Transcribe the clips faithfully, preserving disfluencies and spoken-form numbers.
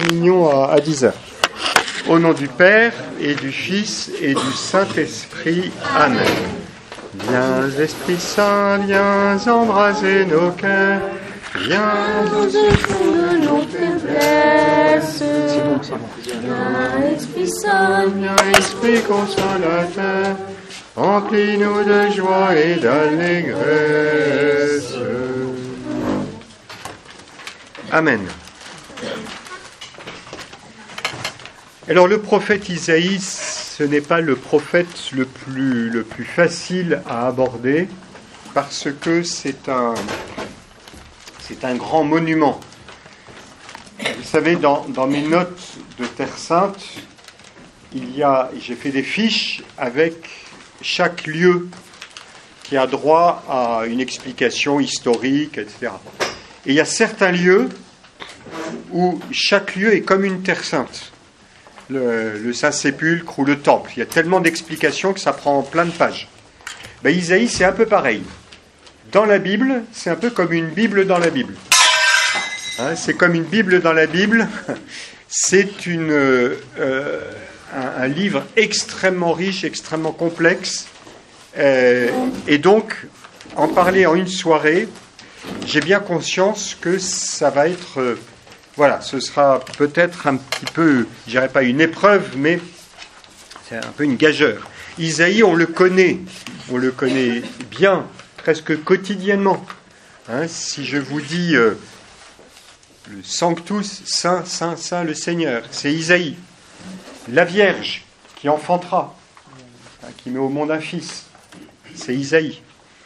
réunion à, à dix heures. Au nom du Père et du Fils et du Saint-Esprit. Amen. Viens, Esprit Saint, viens embraser nos cœurs. Viens nous de nos faiblesses. Viens, Esprit Saint, viens, Esprit consolateur. Remplis-nous de joie et d'allégresse. Amen. Alors le prophète Isaïe, ce n'est pas le prophète le plus, le plus facile à aborder parce que c'est un, c'est un grand monument. Vous savez, dans, dans mes notes de Terre Sainte, il y a, j'ai fait des fiches avec chaque lieu qui a droit à une explication historique, et cetera. Et il y a certains lieux où chaque lieu est comme une terre sainte. Le, le Saint-Sépulcre ou le Temple. Il y a tellement d'explications que ça prend plein de pages. Ben, Isaïe, c'est un peu pareil. Dans la Bible, c'est un peu comme une Bible dans la Bible. Hein, c'est comme une Bible dans la Bible. C'est une, euh, un, un livre extrêmement riche, extrêmement complexe. Euh, et donc, en parler en une soirée, j'ai bien conscience que ça va être... Euh, voilà, ce sera peut-être un petit peu, je dirais pas une épreuve, mais c'est un peu une gageure. Isaïe, on le connaît, on le connaît bien, presque quotidiennement. Hein, si je vous dis euh, le Sanctus, Saint, Saint, Saint, le Seigneur, c'est Isaïe. La Vierge qui enfantera, hein, qui met au monde un fils, c'est Isaïe.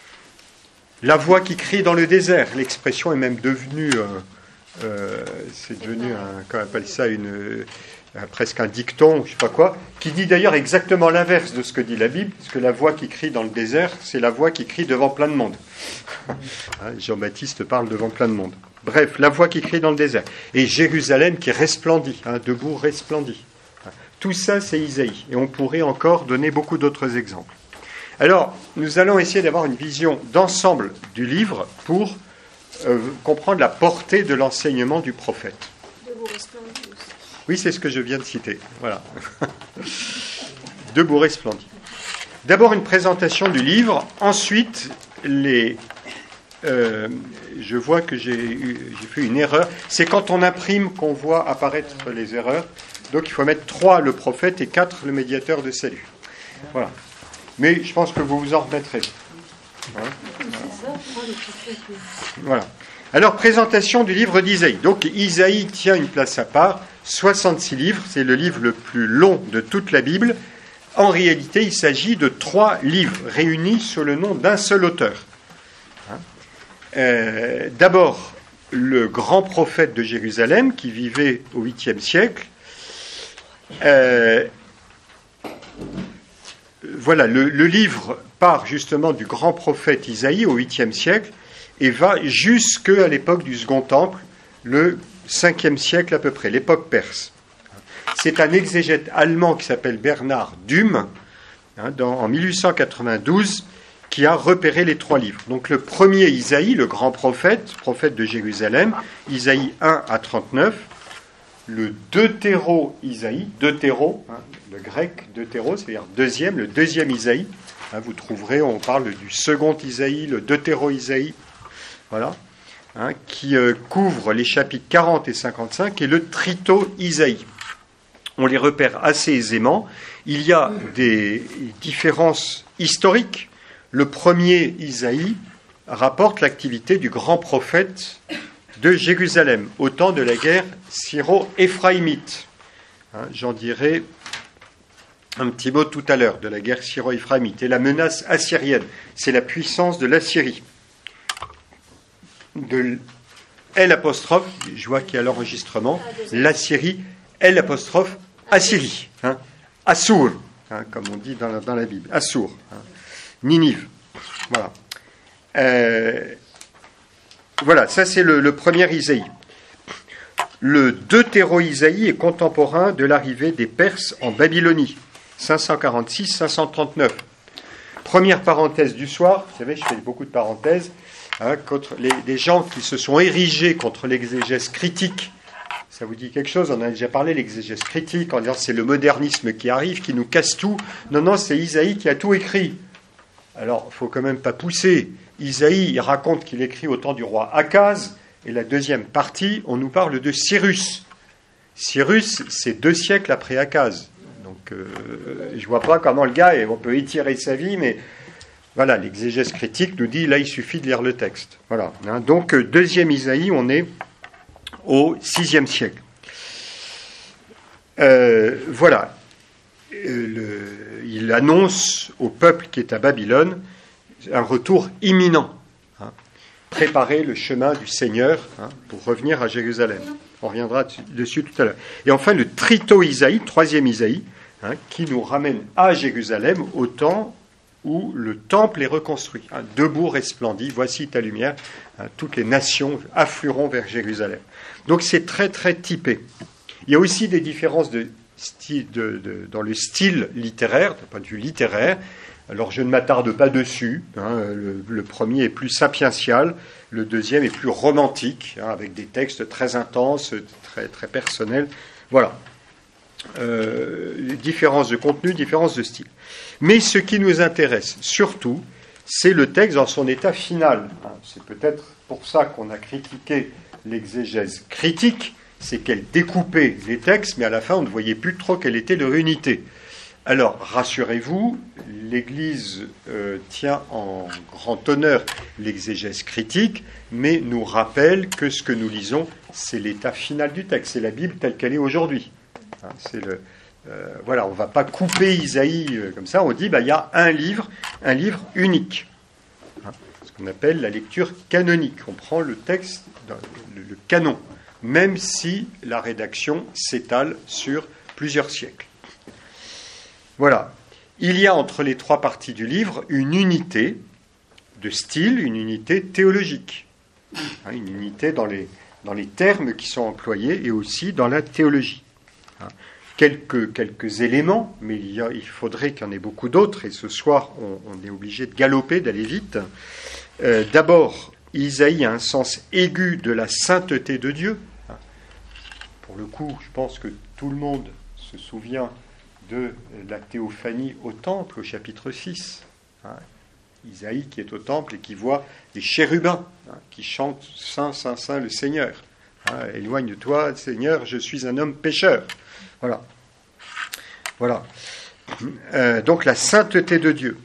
La voix qui crie dans le désert, l'expression est même devenue... Euh, Euh, c'est devenu un, qu'on appelle ça une, un, presque un dicton, je ne sais pas quoi, qui dit d'ailleurs exactement l'inverse de ce que dit la Bible, parce que la voix qui crie dans le désert, c'est la voix qui crie devant plein de monde. Hein, Jean-Baptiste parle devant plein de monde. Bref, la voix qui crie dans le désert. Et Jérusalem qui resplendit, hein, debout resplendit. Hein, tout ça, c'est Isaïe. Et on pourrait encore donner beaucoup d'autres exemples. Alors, nous allons essayer d'avoir une vision d'ensemble du livre pour Euh, comprendre la portée de l'enseignement du prophète. Oui, c'est ce que je viens de citer. Voilà. Debout resplendit. D'abord une présentation du livre, ensuite les. Euh, je vois que j'ai, eu, j'ai fait une erreur. C'est quand on imprime qu'on voit apparaître les erreurs. Donc il faut mettre trois le prophète et quatre le médiateur de salut. Voilà. Mais je pense que vous vous en remettrez. Hein, voilà. Alors, présentation du livre d'Isaïe. Donc, Isaïe tient une place à part, soixante-six livres, c'est le livre le plus long de toute la Bible. En réalité, il s'agit de trois livres réunis sous le nom d'un seul auteur. Hein euh, d'abord, le grand prophète de Jérusalem, qui vivait au huitième siècle. Euh, voilà, le, le livre part justement du grand prophète Isaïe au huitième siècle et va jusqu'à l'époque du Second Temple, le cinquième siècle à peu près, l'époque perse. C'est un exégète allemand qui s'appelle Bernard Duhm, hein, dans, en mille huit cent quatre-vingt-douze, qui a repéré les trois livres. Donc le premier Isaïe, le grand prophète, prophète de Jérusalem, Isaïe un à trente-neuf, le Deutéro-Isaïe, Deutéro, hein, le grec Deutéro, c'est-à-dire deuxième, le deuxième Isaïe. Hein, vous trouverez, on parle du second Isaïe, le Deutéro-Isaïe, voilà, hein, qui euh, couvre les chapitres quarante et cinquante-cinq, et le Trito-Isaïe. On les repère assez aisément. Il y a des différences historiques. Le premier Isaïe rapporte l'activité du grand prophète de Jérusalem, au temps de la guerre syro-éphraïmite. Hein, j'en dirai un petit mot tout à l'heure de la guerre syro-éphraïmite. Et la menace assyrienne, c'est la puissance de l'Assyrie. De L apostrophe, je vois qu'il y a l'enregistrement, l'Assyrie, L apostrophe, Assyrie, hein, Assur, hein, comme on dit dans la, dans la Bible, Assur, hein, Ninive. Voilà. Euh, voilà, ça c'est le, le premier Isaïe. Le Deutéro-Isaïe est contemporain de l'arrivée des Perses en Babylonie, cinq cent quarante-six à cinq cent trente-neuf. Première parenthèse du soir, vous savez, je fais beaucoup de parenthèses, hein, contre les, les gens qui se sont érigés contre l'exégèse critique Ça vous dit quelque chose? On en a déjà parlé, l'exégèse critique, en disant c'est le modernisme qui arrive, qui nous casse tout. Non, non, c'est Isaïe qui a tout écrit. Alors, il ne faut quand même pas pousser. Isaïe, il raconte qu'il écrit au temps du roi Akaz, et la deuxième partie, on nous parle de Cyrus. Cyrus, c'est deux siècles après Akaz. Donc, euh, je ne vois pas comment le gars, et on peut étirer sa vie, mais voilà, l'exégèse critique nous dit, là, il suffit de lire le texte. Voilà. Hein, donc, deuxième Isaïe, on est au sixième siècle. Euh, voilà. Euh, le, il annonce au peuple qui est à Babylone un retour imminent. Hein, préparer le chemin du Seigneur hein, pour revenir à Jérusalem. On reviendra dessus tout à l'heure. Et enfin, le trito Isaïe, troisième Isaïe, hein, qui nous ramène à Jérusalem au temps où le temple est reconstruit. Hein, debout resplendit, voici ta lumière. Hein, toutes les nations afflueront vers Jérusalem. Donc c'est très très typé. Il y a aussi des différences de style, de, de, dans le style littéraire, d'un point de vue littéraire. Alors je ne m'attarde pas dessus. Hein, le, le premier est plus sapiential, le deuxième est plus romantique, hein, avec des textes très intenses, très, très personnels. Voilà. Euh, différences de contenu, différences de style. Mais ce qui nous intéresse surtout, c'est le texte dans son état final. Hein, c'est peut-être pour ça qu'on a critiqué l'exégèse critique, c'est qu'elle découpait les textes, mais à la fin on ne voyait plus trop quelle était leur unité. Alors, rassurez-vous, l'Église euh, tient en grand honneur l'exégèse critique, mais nous rappelle que ce que nous lisons, c'est l'état final du texte, c'est la Bible telle qu'elle est aujourd'hui. Hein, c'est le, euh, voilà, on ne va pas couper Isaïe euh, comme ça, on dit bah, il y a un livre, un livre unique. Hein, ce qu'on appelle la lecture canonique. On prend le texte, le, le canon, même si la rédaction s'étale sur plusieurs siècles. Voilà. Il y a entre les trois parties du livre une unité de style, une unité théologique. Hein, une unité dans les, dans les termes qui sont employés et aussi dans la théologie. Hein, quelques, quelques éléments, mais il, y a, il faudrait qu'il y en ait beaucoup d'autres, et ce soir, on, on est obligé de galoper, d'aller vite. Euh, d'abord, Isaïe a un sens aigu de la sainteté de Dieu. Hein, pour le coup, je pense que tout le monde se souvient de la théophanie au temple, au chapitre six. Hein, Isaïe qui est au temple et qui voit les chérubins hein, qui chantent « Saint, Saint, Saint, le Seigneur hein, ». Éloigne-toi, Seigneur, je suis un homme pécheur. Voilà. Voilà. Euh, donc la sainteté de Dieu.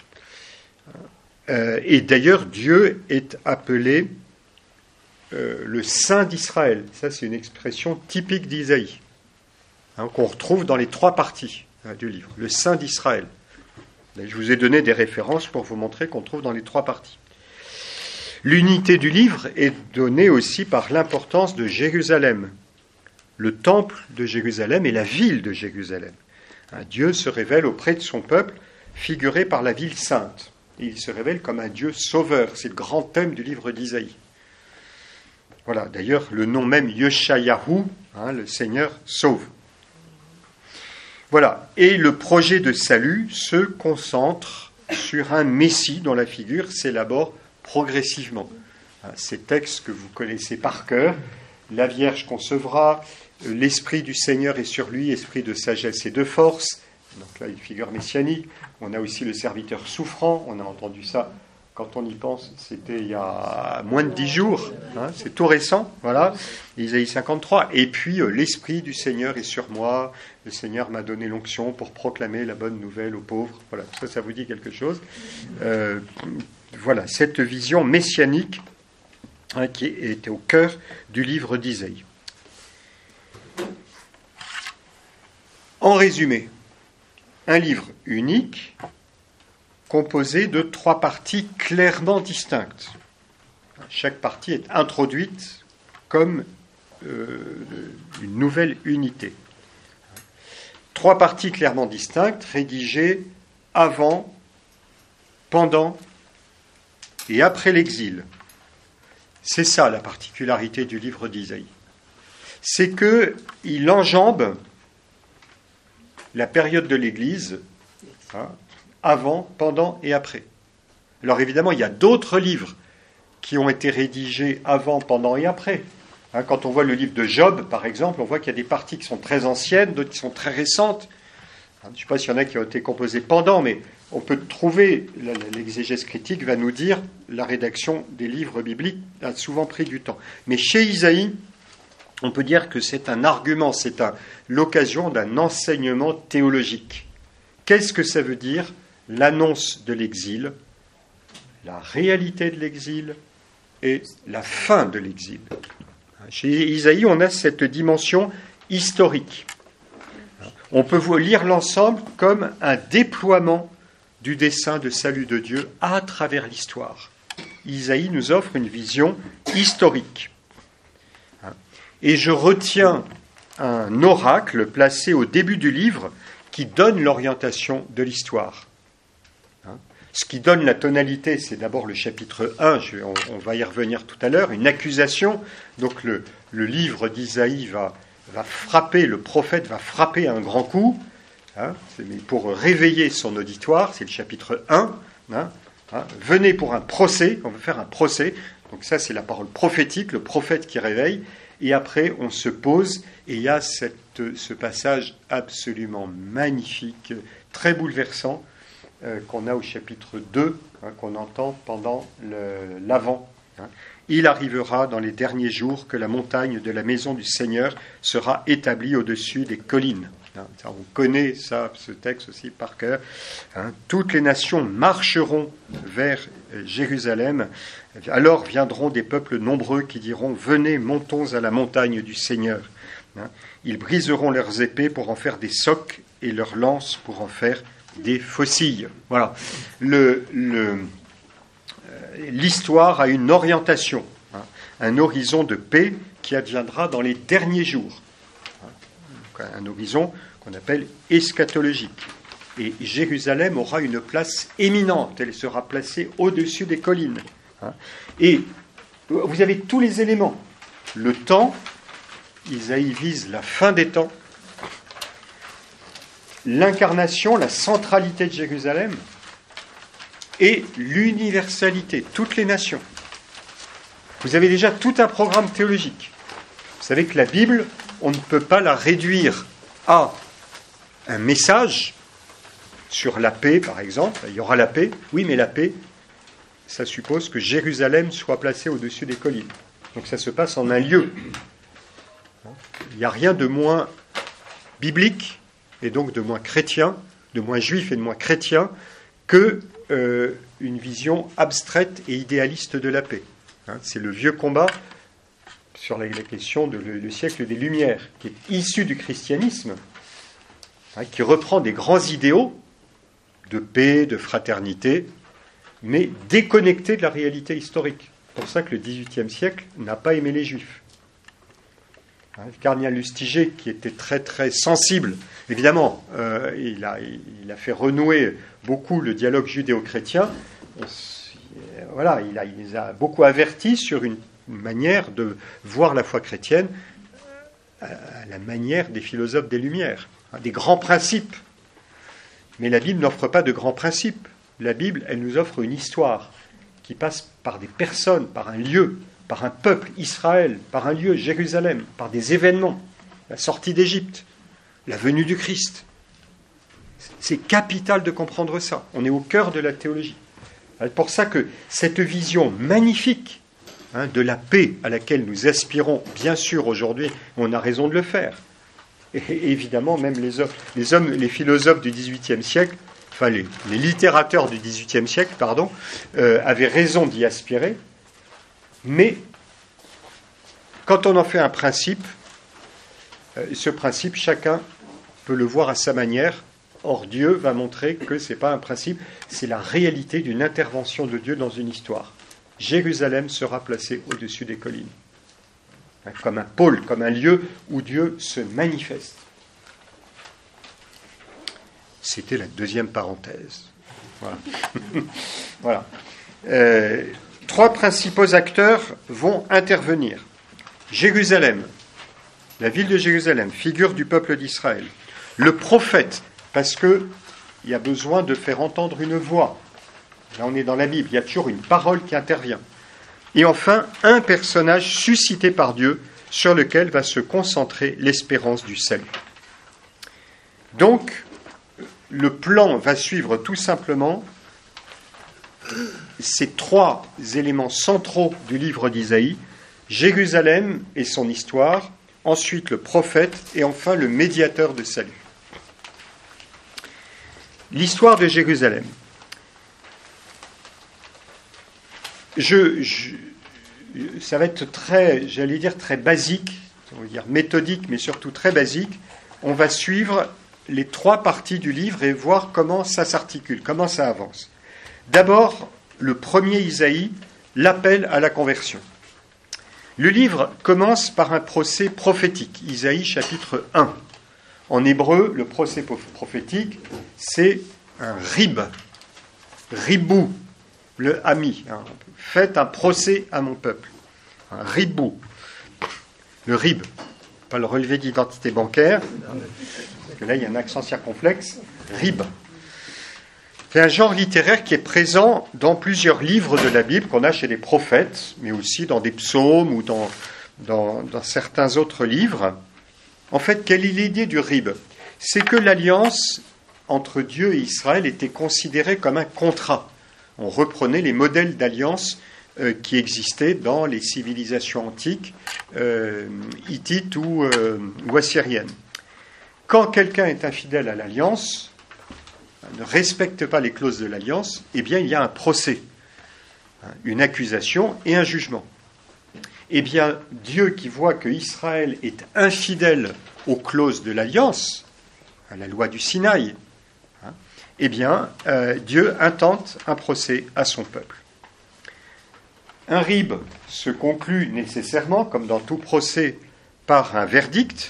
Euh, et d'ailleurs, Dieu est appelé euh, le Saint d'Israël. Ça, c'est une expression typique d'Isaïe. Hein, qu'on retrouve dans les trois parties hein, du livre, le Saint d'Israël. Je vous ai donné des références pour vous montrer qu'on trouve dans les trois parties. L'unité du livre est donnée aussi par l'importance de Jérusalem, le temple de Jérusalem et la ville de Jérusalem. Hein, Dieu se révèle auprès de son peuple, figuré par la ville sainte. Et il se révèle comme un Dieu sauveur. C'est le grand thème du livre d'Isaïe. Voilà, d'ailleurs, le nom même Yeshayahu, hein, le Seigneur sauve. Voilà, et le projet de salut se concentre sur un Messie dont la figure s'élabore progressivement. Ces textes que vous connaissez par cœur, la Vierge concevra, l'Esprit du Seigneur est sur lui, esprit de sagesse et de force. Donc là, une figure messianique. On a aussi le serviteur souffrant, on a entendu ça. Quand on y pense, c'était il y a moins de dix jours, hein, c'est tout récent, voilà, Isaïe cinquante-trois. Et puis, euh, l'Esprit du Seigneur est sur moi, le Seigneur m'a donné l'onction pour proclamer la bonne nouvelle aux pauvres. Voilà, ça, ça vous dit quelque chose. Euh, voilà, cette vision messianique hein, qui était au cœur du livre d'Isaïe. En résumé, un livre unique, composé de trois parties clairement distinctes. Chaque partie est introduite comme euh, une nouvelle unité. Trois parties clairement distinctes, rédigées avant, pendant et après l'exil. C'est ça la particularité du livre d'Isaïe. C'est qu'il enjambe la période de l'Église, hein, avant, pendant et après. Alors évidemment, il y a d'autres livres qui ont été rédigés avant, pendant et après. Hein, quand on voit le livre de Job, par exemple, on voit qu'il y a des parties qui sont très anciennes, d'autres qui sont très récentes. Hein, je ne sais pas s'il y en a qui ont été composées pendant, mais on peut trouver, l'exégèse critique va nous dire, la rédaction des livres bibliques a souvent pris du temps. Mais chez Isaïe, on peut dire que c'est un argument, c'est un, l'occasion d'un enseignement théologique. Qu'est-ce que ça veut dire? L'annonce de l'exil, la réalité de l'exil et la fin de l'exil. Chez Isaïe, on a cette dimension historique. On peut lire l'ensemble comme un déploiement du dessein de salut de Dieu à travers l'histoire. Isaïe nous offre une vision historique. Et je retiens un oracle placé au début du livre qui donne l'orientation de l'histoire. Ce qui donne la tonalité, c'est d'abord le chapitre un, je, on, on va y revenir tout à l'heure, une accusation. Donc le, le livre d'Isaïe va, va frapper, le prophète va frapper un grand coup, hein, pour réveiller son auditoire, c'est le chapitre un. Hein, hein, venez pour un procès, on va faire un procès. Donc ça, c'est la parole prophétique, le prophète qui réveille. Et après, on se pose, et il y a cette, ce passage absolument magnifique, très bouleversant, euh, qu'on a au chapitre deux, hein, qu'on entend pendant le, l'avant. Hein. Il arrivera dans les derniers jours que la montagne de la maison du Seigneur sera établie au-dessus des collines. Hein. Ça, on connaît ça, ce texte aussi par cœur. Hein. Toutes les nations marcheront vers Jérusalem. Alors viendront des peuples nombreux qui diront « Venez, montons à la montagne du Seigneur. Hein. » Ils briseront leurs épées pour en faire des socs et leurs lances pour en faire des faucilles. Voilà. Le, le, euh, l'histoire a une orientation, hein, un horizon de paix qui adviendra dans les derniers jours. Hein. Donc, un horizon qu'on appelle eschatologique. Et Jérusalem aura une place éminente. Elle sera placée au-dessus des collines. Et vous avez tous les éléments. Le temps, Isaïe vise la fin des temps. L'incarnation, la centralité de Jérusalem et l'universalité, toutes les nations. Vous avez déjà tout un programme théologique. Vous savez que la Bible, on ne peut pas la réduire à un message sur la paix, par exemple. Il y aura la paix, oui, mais la paix, ça suppose que Jérusalem soit placée au-dessus des collines. Donc ça se passe en un lieu. Il n'y a rien de moins biblique, et donc de moins chrétien, de moins juif et de moins chrétien, que euh, une vision abstraite et idéaliste de la paix. Hein, c'est le vieux combat sur la, la question du de, siècle des Lumières, qui est issu du christianisme, hein, qui reprend des grands idéaux de paix, de fraternité, mais déconnecté de la réalité historique. C'est pour ça que le dix-huitième siècle n'a pas aimé les Juifs. Hein, le cardinal Lustiger, qui était très très sensible, évidemment, euh, il, a, il a fait renouer beaucoup le dialogue judéo-chrétien. On, voilà, il, a, il les a beaucoup avertis sur une manière de voir la foi chrétienne à la manière des philosophes des Lumières, hein, des grands principes. Mais la Bible n'offre pas de grands principes. La Bible, elle nous offre une histoire qui passe par des personnes, par un lieu, par un peuple, Israël, par un lieu, Jérusalem, par des événements, la sortie d'Égypte, la venue du Christ. C'est capital de comprendre ça. On est au cœur de la théologie. C'est pour ça que cette vision magnifique, hein, de la paix à laquelle nous aspirons, bien sûr aujourd'hui, on a raison de le faire. Et évidemment, même les hommes, les, hommes, les philosophes du dix-huitième siècle, enfin les, les littérateurs du dix-huitième siècle, pardon, euh, avaient raison d'y aspirer. Mais quand on en fait un principe, euh, ce principe, chacun peut le voir à sa manière. Or, Dieu va montrer que ce n'est pas un principe, c'est la réalité d'une intervention de Dieu dans une histoire. Jérusalem sera placée au-dessus des collines, hein, comme un pôle, comme un lieu où Dieu se manifeste. C'était la deuxième parenthèse. Voilà. Voilà. Euh, trois principaux acteurs vont intervenir. Jérusalem, la ville de Jérusalem, figure du peuple d'Israël. Le prophète, parce qu'il y a besoin de faire entendre une voix. Là, on est dans la Bible, il y a toujours une parole qui intervient. Et enfin, un personnage suscité par Dieu, sur lequel va se concentrer l'espérance du salut. Donc, le plan va suivre tout simplement ces trois éléments centraux du livre d'Isaïe, Jérusalem et son histoire, ensuite le prophète et enfin le médiateur de salut. L'histoire de Jérusalem. Je, je, ça va être très, j'allais dire très basique, on va dire méthodique, mais surtout très basique. On va suivre les trois parties du livre et voir comment ça s'articule, comment ça avance. D'abord, le premier Isaïe, l'appel à la conversion. Le livre commence par un procès prophétique, Isaïe chapitre un. En hébreu, le procès prophétique, c'est un rib, ribou, le ami. Hein. Faites un procès à mon peuple. Un ribou. Le rib, pas le relevé d'identité bancaire, parce que là, il y a un accent circonflexe. Rib. C'est un genre littéraire qui est présent dans plusieurs livres de la Bible qu'on a chez les prophètes, mais aussi dans des psaumes ou dans, dans, dans certains autres livres. En fait, quelle est l'idée du rib ? C'est que l'alliance entre Dieu et Israël était considérée comme un contrat. On reprenait les modèles d'alliance euh, qui existaient dans les civilisations antiques, euh, hittites ou, euh, ou assyriennes. Quand quelqu'un est infidèle à l'alliance, ne respecte pas les clauses de l'alliance, eh bien il y a un procès, une accusation et un jugement. Eh bien, Dieu qui voit que Israël est infidèle aux clauses de l'alliance, à la loi du Sinaï, hein, eh bien, euh, Dieu intente un procès à son peuple. Un rib se conclut nécessairement, comme dans tout procès, par un verdict.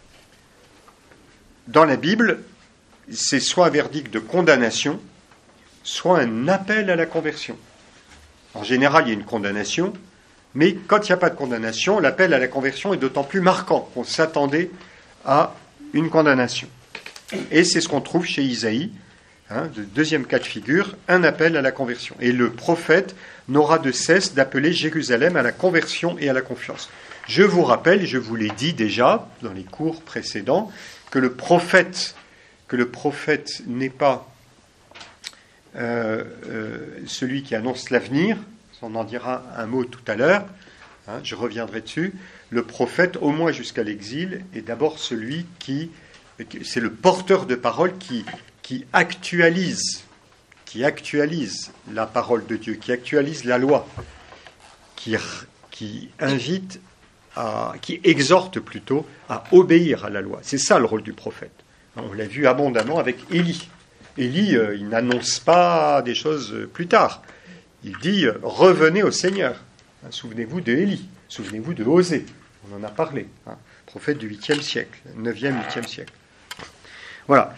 Dans la Bible, c'est soit un verdict de condamnation, soit un appel à la conversion. En général, il y a une condamnation, mais quand il n'y a pas de condamnation, l'appel à la conversion est d'autant plus marquant qu'on s'attendait à une condamnation. Et c'est ce qu'on trouve chez Isaïe, hein, le deuxième cas de figure, un appel à la conversion. Et le prophète n'aura de cesse d'appeler Jérusalem à la conversion et à la confiance. Je vous rappelle, je vous l'ai dit déjà dans les cours précédents, que le prophète, que le prophète n'est pas euh, euh, celui qui annonce l'avenir. On en dira un mot tout à l'heure, hein, je reviendrai dessus. Le prophète, au moins jusqu'à l'exil, est d'abord celui qui, c'est le porteur de parole qui, qui actualise, qui actualise la parole de Dieu, qui actualise la loi, qui, qui invite, à, qui exhorte plutôt à obéir à la loi. C'est ça le rôle du prophète. On l'a vu abondamment avec Élie. Élie, euh, il n'annonce pas des choses plus tard. Il dit « Revenez au Seigneur ». Hein, souvenez-vous de Élie, souvenez-vous de Osée, on en a parlé, hein, prophète du huitième siècle, neuvième, huitième siècle. Voilà.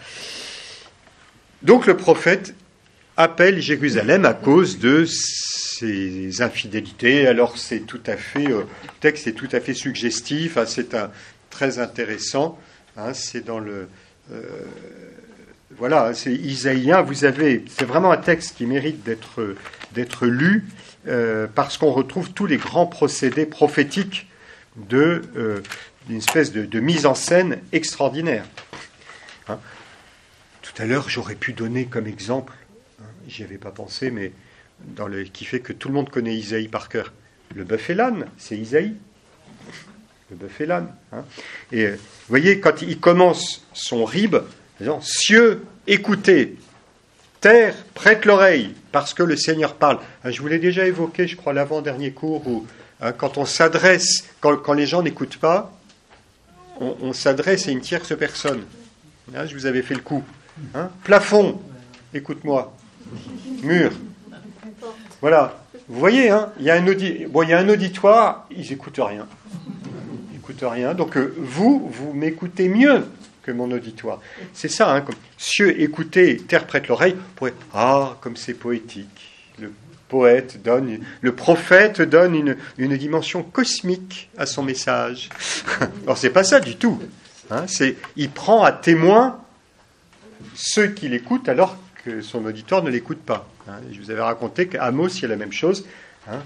Donc le prophète appelle Jérusalem à cause de ses infidélités. Alors c'est tout à fait, euh, le texte est tout à fait suggestif, hein, c'est un, très intéressant, hein, c'est dans le... Euh, Voilà, c'est isaïen. Vous avez, c'est vraiment un texte qui mérite d'être, d'être lu euh, parce qu'on retrouve tous les grands procédés prophétiques de, euh, d'une espèce de, de mise en scène extraordinaire. Hein. Tout à l'heure, j'aurais pu donner comme exemple, hein, j'y avais pas pensé, mais dans le, qui fait que tout le monde connaît Isaïe par cœur. Le bœuf et l'âne, c'est Isaïe. Le bœuf et l'âne. Hein. Et vous voyez, quand il commence son rib, cieux, écoutez, terre, prête l'oreille, parce que le Seigneur parle. Je vous l'ai déjà évoqué, je crois, l'avant-dernier cours, où hein, quand on s'adresse, quand, quand les gens n'écoutent pas, on, on s'adresse à une tierce personne. Hein, je vous avais fait le coup. Hein, plafond, écoute-moi. Mur. Voilà. Vous voyez, hein, il y a un audi- bon, il y a un auditoire, ils n'écoutent rien. Ils n'écoutent rien. Donc euh, vous, vous m'écoutez mieux que mon auditoire. C'est ça, hein, comme cieux, écoutez, terre prête l'oreille. Pour... Ah, comme c'est poétique. Le poète donne, le prophète donne une, une dimension cosmique à son message. Alors c'est pas ça du tout. Hein, c'est, il prend à témoin ceux qui l'écoutent alors que son auditoire ne l'écoute pas. Hein. Je vous avais raconté qu'Amos, il y a la même chose. Hein.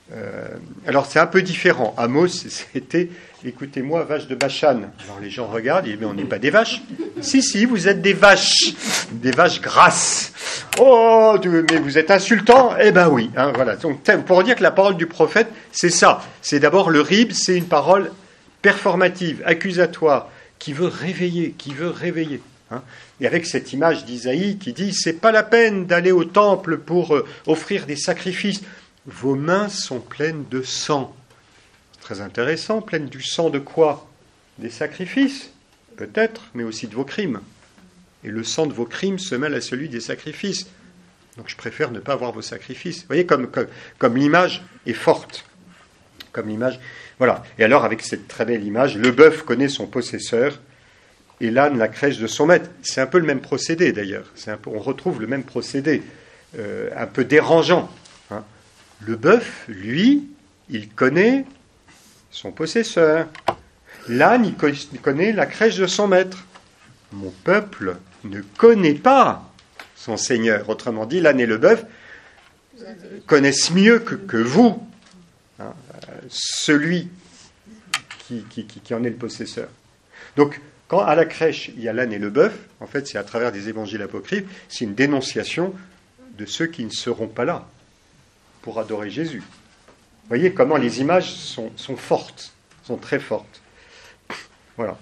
Euh, alors c'est un peu différent. Amos, c'était « Écoutez-moi, vache de Bachan ». Alors les gens regardent, ils disent « Mais on n'est pas des vaches ». « Si, si, vous êtes des vaches, des vaches grasses ». « Oh, mais vous êtes insultant ?» Eh ben oui, hein, voilà. Donc, pour dire que la parole du prophète, c'est ça. C'est d'abord le rib, c'est une parole performative, accusatoire, qui veut réveiller, qui veut réveiller. Hein. Et avec cette image d'Isaïe qui dit « C'est pas la peine d'aller au temple pour euh, offrir des sacrifices. Vos mains sont pleines de sang. » Très intéressant, pleines du sang de quoi ? Des sacrifices, peut-être, mais aussi de vos crimes. Et le sang de vos crimes se mêle à celui des sacrifices. Donc je préfère ne pas avoir vos sacrifices. Vous voyez, comme, comme, comme l'image est forte. Comme l'image... Voilà. Et alors, avec cette très belle image, le bœuf connaît son possesseur, et l'âne la crèche de son maître. C'est un peu le même procédé, d'ailleurs. C'est un peu, on retrouve le même procédé, euh, un peu dérangeant. Hein. Le bœuf, lui, il connaît son possesseur. L'âne, il, co- il connaît la crèche de son maître. Mon peuple ne connaît pas son Seigneur. Autrement dit, l'âne et le bœuf connaissent mieux que, que vous, hein, celui qui, qui, qui, qui en est le possesseur. Donc, quand à la crèche, il y a l'âne et le bœuf, en fait, c'est à travers des évangiles apocryphes, c'est une dénonciation de ceux qui ne seront pas là pour adorer Jésus. Vous voyez comment les images sont, sont fortes, sont très fortes. Voilà.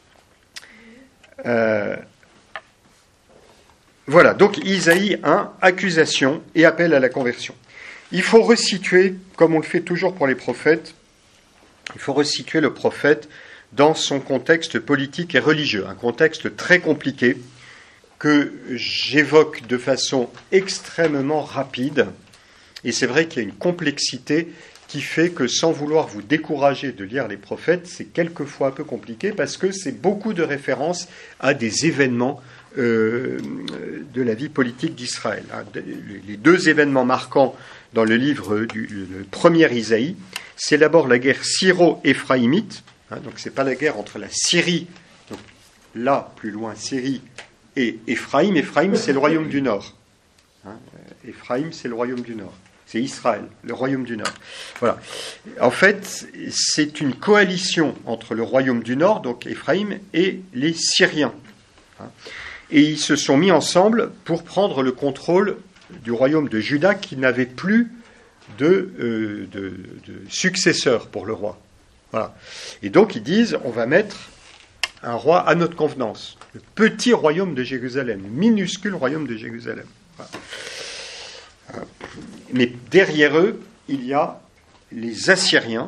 Euh, voilà, donc Isaïe un, accusation et appel à la conversion. Il faut resituer, comme on le fait toujours pour les prophètes, il faut resituer le prophète dans son contexte politique et religieux, un contexte très compliqué que j'évoque de façon extrêmement rapide, et c'est vrai qu'il y a une complexité qui fait que, sans vouloir vous décourager de lire les prophètes, c'est quelquefois un peu compliqué parce que c'est beaucoup de références à des événements euh, de la vie politique d'Israël. Les deux événements marquants dans le livre du le premier Isaïe, c'est d'abord la guerre syro-éphraïmite, hein, donc c'est pas la guerre entre la Syrie, donc là, plus loin, Syrie, et Éphraïm. Éphraïm, c'est le royaume du Nord. Hein, Éphraïm, c'est le royaume du Nord. C'est Israël, le royaume du Nord. Voilà. En fait, c'est une coalition entre le royaume du Nord, donc Éphraïm, et les Syriens. Et ils se sont mis ensemble pour prendre le contrôle du royaume de Juda qui n'avait plus de, euh, de, de successeur pour le roi. Voilà. Et donc ils disent, on va mettre un roi à notre convenance. Le petit royaume de Jérusalem, le minuscule royaume de Jérusalem. Voilà. Mais derrière eux, il y a les Assyriens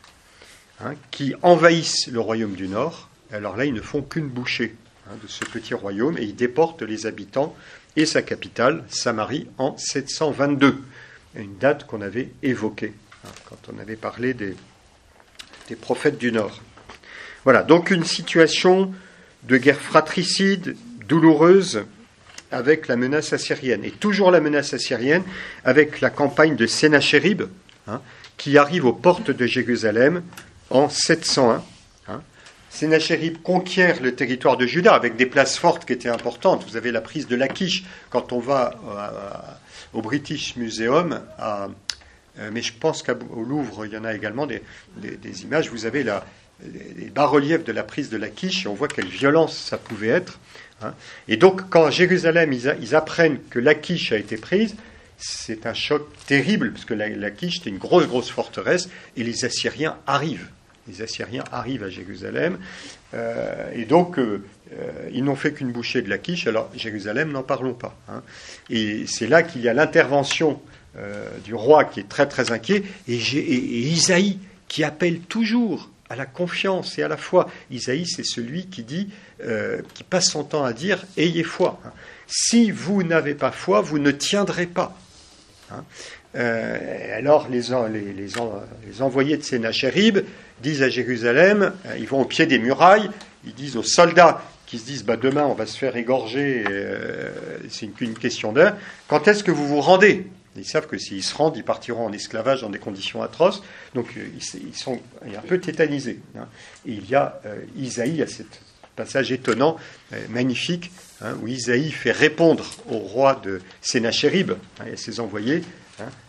hein, qui envahissent le royaume du Nord. Alors là, ils ne font qu'une bouchée hein, de ce petit royaume et ils déportent les habitants et sa capitale, Samarie, en sept cent vingt-deux. Une date qu'on avait évoquée hein, quand on avait parlé des, des prophètes du Nord. Voilà, donc une situation de guerre fratricide, douloureuse, avec la menace assyrienne. Et toujours la menace assyrienne avec la campagne de Sennachérib, hein, qui arrive aux portes de Jérusalem en sept cent un. Hein. Sennachérib conquiert le territoire de Juda avec des places fortes qui étaient importantes. Vous avez la prise de Lachish quand on va à, à, au British Museum, à, euh, mais je pense qu'au Louvre, il y en a également des, des, des images. Vous avez la, les, les bas-reliefs de la prise de Lachish et on voit quelle violence ça pouvait être. Hein. Et donc, quand à Jérusalem, ils, a, ils apprennent que Lachish a été prise, c'est un choc terrible, parce que Lachish, c'était une grosse, grosse forteresse, et les Assyriens arrivent. Les Assyriens arrivent à Jérusalem, euh, et donc, euh, euh, ils n'ont fait qu'une bouchée de Lachish, alors Jérusalem, n'en parlons pas. Hein. Et c'est là qu'il y a l'intervention euh, du roi qui est très, très inquiet, et, et, et Isaïe qui appelle toujours à la confiance et à la foi. Isaïe, c'est celui qui dit, euh, qui passe son temps à dire « Ayez foi hein. ». Si vous n'avez pas foi, vous ne tiendrez pas. Hein. Euh, alors, les, les, les, les envoyés de Sennachérib disent à Jérusalem, euh, ils vont au pied des murailles, ils disent aux soldats qui se disent bah, « Demain, on va se faire égorger, euh, c'est une, une question d'heure. Quand est-ce que vous vous rendez ?» Ils savent que s'ils se rendent, ils partiront en esclavage dans des conditions atroces. Donc, ils, ils sont un peu tétanisés. Hein. Et il y a euh, Isaïe, il y a ce passage étonnant, euh, magnifique, hein, où Isaïe fait répondre au roi de Sennachérib hein, et à ses envoyés. Hein,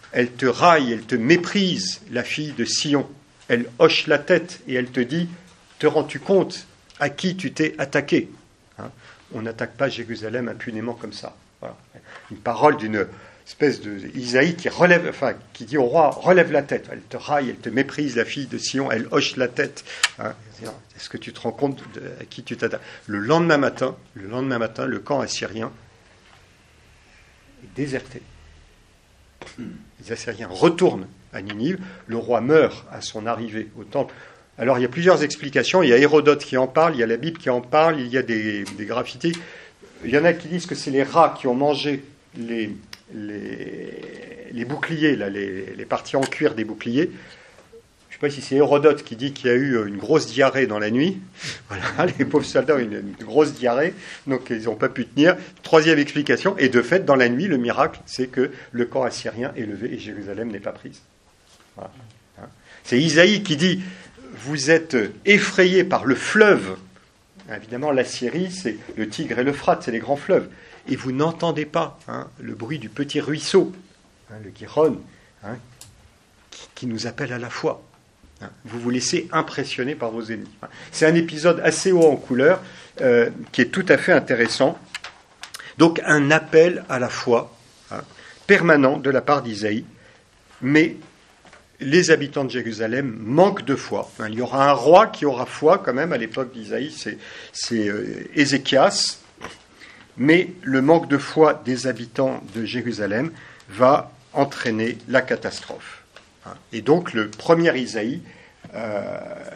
elle te raille, elle te méprise, la fille de Sion. Elle hoche la tête et elle te dit, te rends-tu compte à qui tu t'es attaqué, hein? On n'attaque pas Jérusalem impunément comme ça. Voilà. Une parole d'une espèce de Isaïe qui relève, enfin, qui dit au roi, relève la tête. Elle te raille, elle te méprise, la fille de Sion, elle hoche la tête. Hein? Est-ce que tu te rends compte de, à qui tu t'attaques? Le lendemain matin, le lendemain matin, le camp assyrien est déserté. Les Assyriens retournent à Ninive. Le roi meurt à son arrivée au temple. Alors, il y a plusieurs explications. Il y a Hérodote qui en parle, il y a la Bible qui en parle, il y a des, des graffitis. Il y en a qui disent que c'est les rats qui ont mangé les, les, les boucliers, là, les, les parties en cuir des boucliers. Je ne sais pas si c'est Hérodote qui dit qu'il y a eu une grosse diarrhée dans la nuit. Voilà, les pauvres soldats ont eu une, une grosse diarrhée, donc ils n'ont pas pu tenir. Troisième explication, et de fait, dans la nuit, le miracle, c'est que le camp assyrien est levé et Jérusalem n'est pas prise. Voilà. C'est Isaïe qui dit... Vous êtes effrayés par le fleuve. Évidemment, la Syrie, c'est le Tigre et l'Euphrate, c'est les grands fleuves. Et vous n'entendez pas hein, le bruit du petit ruisseau, hein, le Gihon, hein, qui, qui nous appelle à la foi. Hein. Vous vous laissez impressionner par vos ennemis. Hein. C'est un épisode assez haut en couleur, euh, qui est tout à fait intéressant. Donc, un appel à la foi hein, permanent de la part d'Isaïe, mais les habitants de Jérusalem manquent de foi. Il y aura un roi qui aura foi quand même, à l'époque d'Isaïe, c'est, c'est euh, Ézéchias, mais le manque de foi des habitants de Jérusalem va entraîner la catastrophe. Et donc le premier Isaïe euh,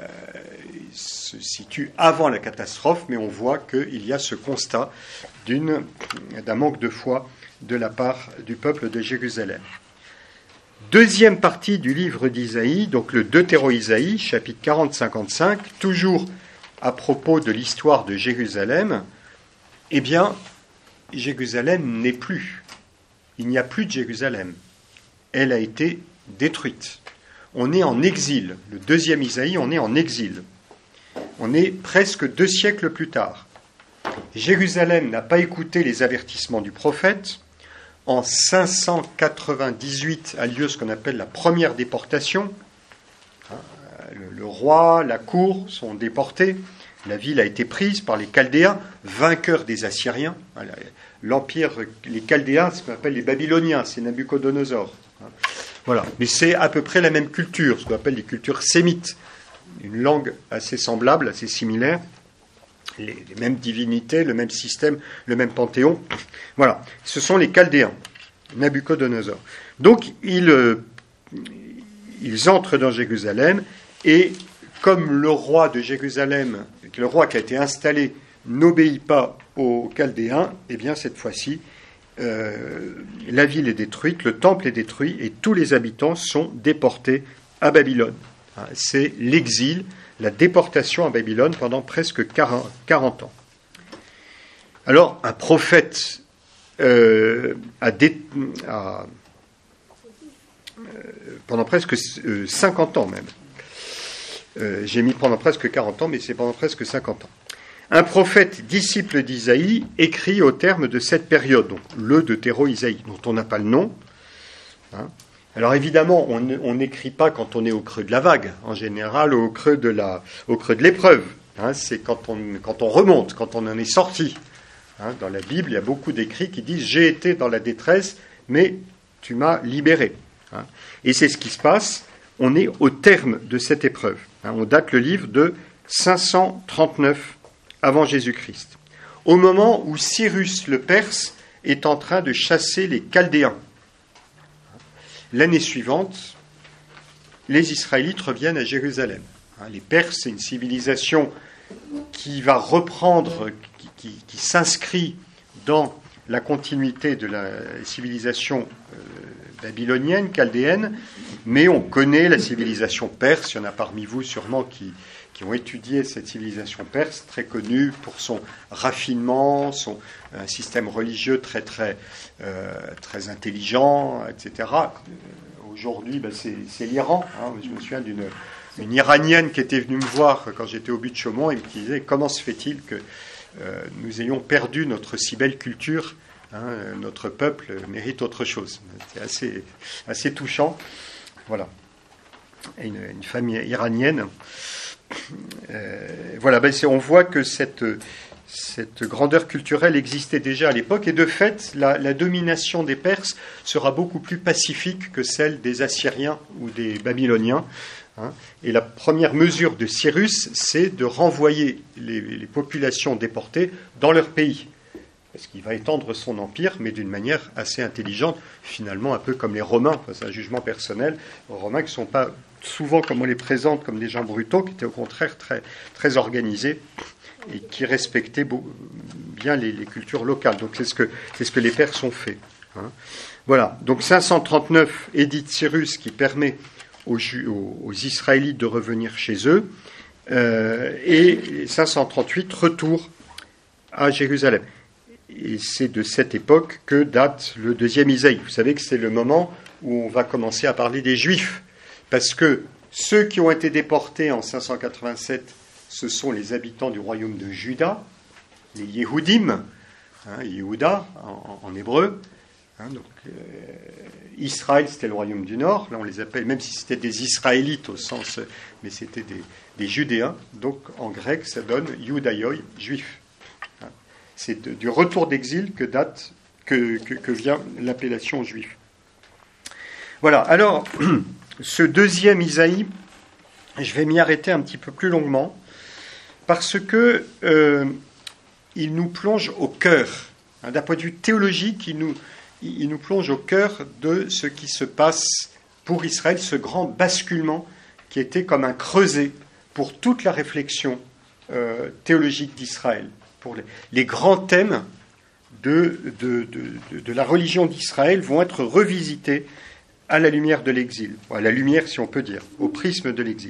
se situe avant la catastrophe, mais on voit qu'il y a ce constat d'une, d'un manque de foi de la part du peuple de Jérusalem. Deuxième partie du livre d'Isaïe, donc le Deutéro-Isaïe, chapitre quarante cinquante-cinq, toujours à propos de l'histoire de Jérusalem. Eh bien, Jérusalem n'est plus. Il n'y a plus de Jérusalem. Elle a été détruite. On est en exil. Le deuxième Isaïe, on est en exil. On est presque deux siècles plus tard. Jérusalem n'a pas écouté les avertissements du prophète. En cinq cent quatre-vingt-dix-huit a lieu ce qu'on appelle la première déportation. Le, le roi, la cour sont déportés. La ville a été prise par les Chaldéens, vainqueurs des Assyriens. L'empire, les Chaldéens, ce qu'on appelle les Babyloniens, c'est Nabuchodonosor. Voilà. Mais c'est à peu près la même culture, ce qu'on appelle les cultures sémites. Une langue assez semblable, assez similaire. Les, les mêmes divinités, le même système, le même panthéon. Voilà, ce sont les Chaldéens, Nabuchodonosor. Donc, ils, euh, ils entrent dans Jérusalem, et comme le roi de Jérusalem, le roi qui a été installé, n'obéit pas aux Chaldéens, eh bien, cette fois-ci, euh, la ville est détruite, le temple est détruit, et tous les habitants sont déportés à Babylone. C'est l'exil, la déportation à Babylone pendant presque quarante ans. Alors, un prophète euh, a, dé, a euh, pendant presque euh, cinquante ans même. Euh, j'ai mis pendant presque quarante ans, mais c'est pendant presque cinquante ans. Un prophète disciple d'Isaïe écrit au terme de cette période, donc le Deutéro-Isaïe, dont on n'a pas le nom. Hein. Alors évidemment, on n'écrit pas quand on est au creux de la vague, en général au creux de, la, au creux de l'épreuve. Hein, c'est quand on, quand on remonte, quand on en est sorti. Hein, dans la Bible, il y a beaucoup d'écrits qui disent « J'ai été dans la détresse, mais tu m'as libéré. Hein ». Et c'est ce qui se passe, on est au terme de cette épreuve. Hein, on date le livre de cinq cent trente-neuf avant Jésus-Christ. Au moment où Cyrus le Perse est en train de chasser les Chaldéens. L'année suivante, les Israélites reviennent à Jérusalem. Les Perses, c'est une civilisation qui va reprendre, qui, qui, qui s'inscrit dans la continuité de la civilisation euh, babylonienne, chaldéenne, mais on connaît la civilisation perse. Il y en a parmi vous sûrement qui, qui ont étudié cette civilisation perse, très connue pour son raffinement, son un système religieux très très euh, très intelligent, et cetera. Aujourd'hui, ben c'est, c'est l'Iran. Hein. Je me souviens d'une une Iranienne qui était venue me voir quand j'étais au but de Chaumont et me disait comment se fait-il que euh, nous ayons perdu notre si belle culture Hein, notre peuple mérite autre chose. C'est assez, assez touchant. Voilà. Et une, une famille iranienne. Euh, voilà, ben c'est, on voit que cette, cette grandeur culturelle existait déjà à l'époque, et de fait, la, la domination des Perses sera beaucoup plus pacifique que celle des Assyriens ou des Babyloniens. Hein. Et la première mesure de Cyrus, c'est de renvoyer les, les populations déportées dans leur pays. Parce qu'il va étendre son empire, mais d'une manière assez intelligente, finalement un peu comme les Romains, enfin, c'est un jugement personnel, les Romains qui ne sont pas souvent, comme on les présente, comme des gens brutaux, qui étaient au contraire très, très organisés et qui respectaient bien les, les cultures locales. Donc c'est ce que, c'est ce que les Perses ont fait. Hein. Voilà, donc cinq cent trente-neuf, édit de Cyrus qui permet aux, aux, aux Israélites de revenir chez eux, euh, et cinq cent trente-huit, retour à Jérusalem. Et c'est de cette époque que date le deuxième Isaïe. Vous savez que c'est le moment où on va commencer à parler des Juifs, parce que ceux qui ont été déportés en cinq cent quatre-vingt-sept, ce sont les habitants du royaume de Juda, les Yehudim, hein, Yehuda en, en hébreu. Hein, donc, euh, Israël, c'était le royaume du Nord. Là, on les appelle, même si c'était des Israélites au sens, mais c'était des, des Judéens. Donc, en grec, ça donne Iudaioi, juif. Hein, c'est de, du retour d'exil que date, que, que, que vient l'appellation juif. Voilà. Alors, ce deuxième Isaïe, je vais m'y arrêter un petit peu plus longuement, parce que euh, il nous plonge au cœur. Hein, d'un point de vue théologique, il nous il nous plonge au cœur de ce qui se passe pour Israël, ce grand basculement qui était comme un creuset pour toute la réflexion euh, théologique d'Israël, pour les, les grands thèmes de, de, de, de la religion d'Israël vont être revisités à la lumière de l'exil, à la lumière, si on peut dire, au prisme de l'exil.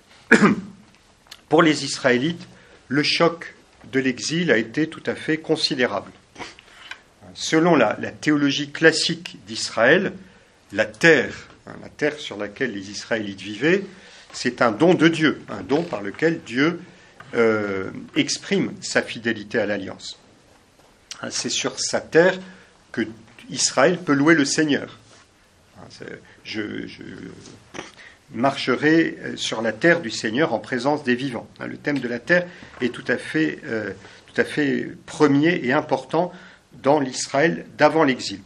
Pour les Israélites, le choc de l'exil a été tout à fait considérable. Selon la, la théologie classique d'Israël, la terre, hein, la terre sur laquelle les Israélites vivaient, c'est un don de Dieu, un don par lequel Dieu euh, exprime sa fidélité à l'alliance. Hein, c'est sur sa terre que Israël peut louer le Seigneur. Hein, c'est, je, je marcherai sur la terre du Seigneur en présence des vivants. Hein, le thème de la terre est tout à fait, euh, tout à fait premier et important dans l'Israël d'avant l'exil.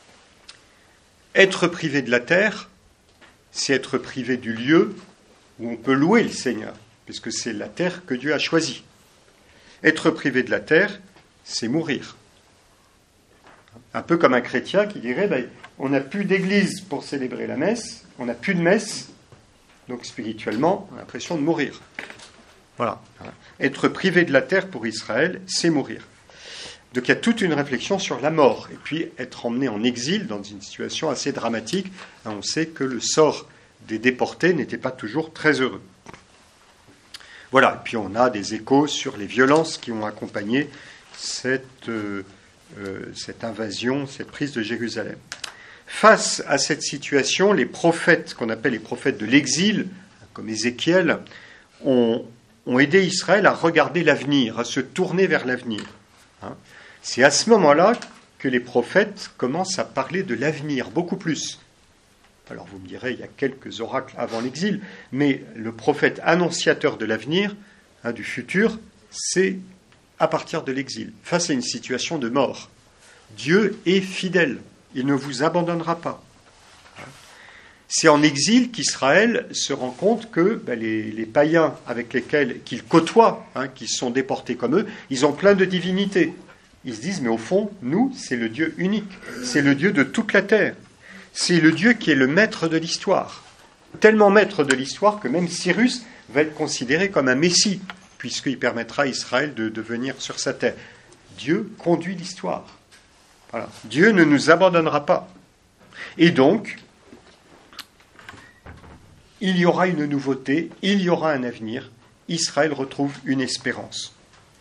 Être privé de la terre, c'est être privé du lieu où on peut louer le Seigneur, puisque c'est la terre que Dieu a choisie. Être privé de la terre, c'est mourir. Un peu comme un chrétien qui dirait, ben, on n'a plus d'église pour célébrer la messe, on n'a plus de messe, donc spirituellement, on a l'impression de mourir. Voilà. Être privé de la terre pour Israël, c'est mourir. Donc il y a toute une réflexion sur la mort, et puis être emmené en exil dans une situation assez dramatique. On sait que le sort des déportés n'était pas toujours très heureux. Voilà, et puis on a des échos sur les violences qui ont accompagné cette, euh, euh, cette invasion, cette prise de Jérusalem. Face à cette situation, les prophètes, qu'on appelle les prophètes de l'exil, comme Ézéchiel, ont, ont aidé Israël à regarder l'avenir, à se tourner vers l'avenir. Hein. C'est à ce moment-là que les prophètes commencent à parler de l'avenir, beaucoup plus. Alors vous me direz, il y a quelques oracles avant l'exil, mais le prophète annonciateur de l'avenir, hein, du futur, c'est à partir de l'exil, face à une situation de mort. Dieu est fidèle, il ne vous abandonnera pas. C'est en exil qu'Israël se rend compte que ben, les, les païens avec lesquels qu'il côtoie, hein, qui sont déportés comme eux, ils ont plein de divinités. Ils se disent, mais au fond, nous, c'est le Dieu unique, c'est le Dieu de toute la terre. C'est le Dieu qui est le maître de l'histoire. Tellement maître de l'histoire que même Cyrus va être considéré comme un messie, puisqu'il permettra à Israël de, de venir sur sa terre. Dieu conduit l'histoire. Voilà. Dieu ne nous abandonnera pas. Et donc, il y aura une nouveauté, il y aura un avenir. Israël retrouve une espérance.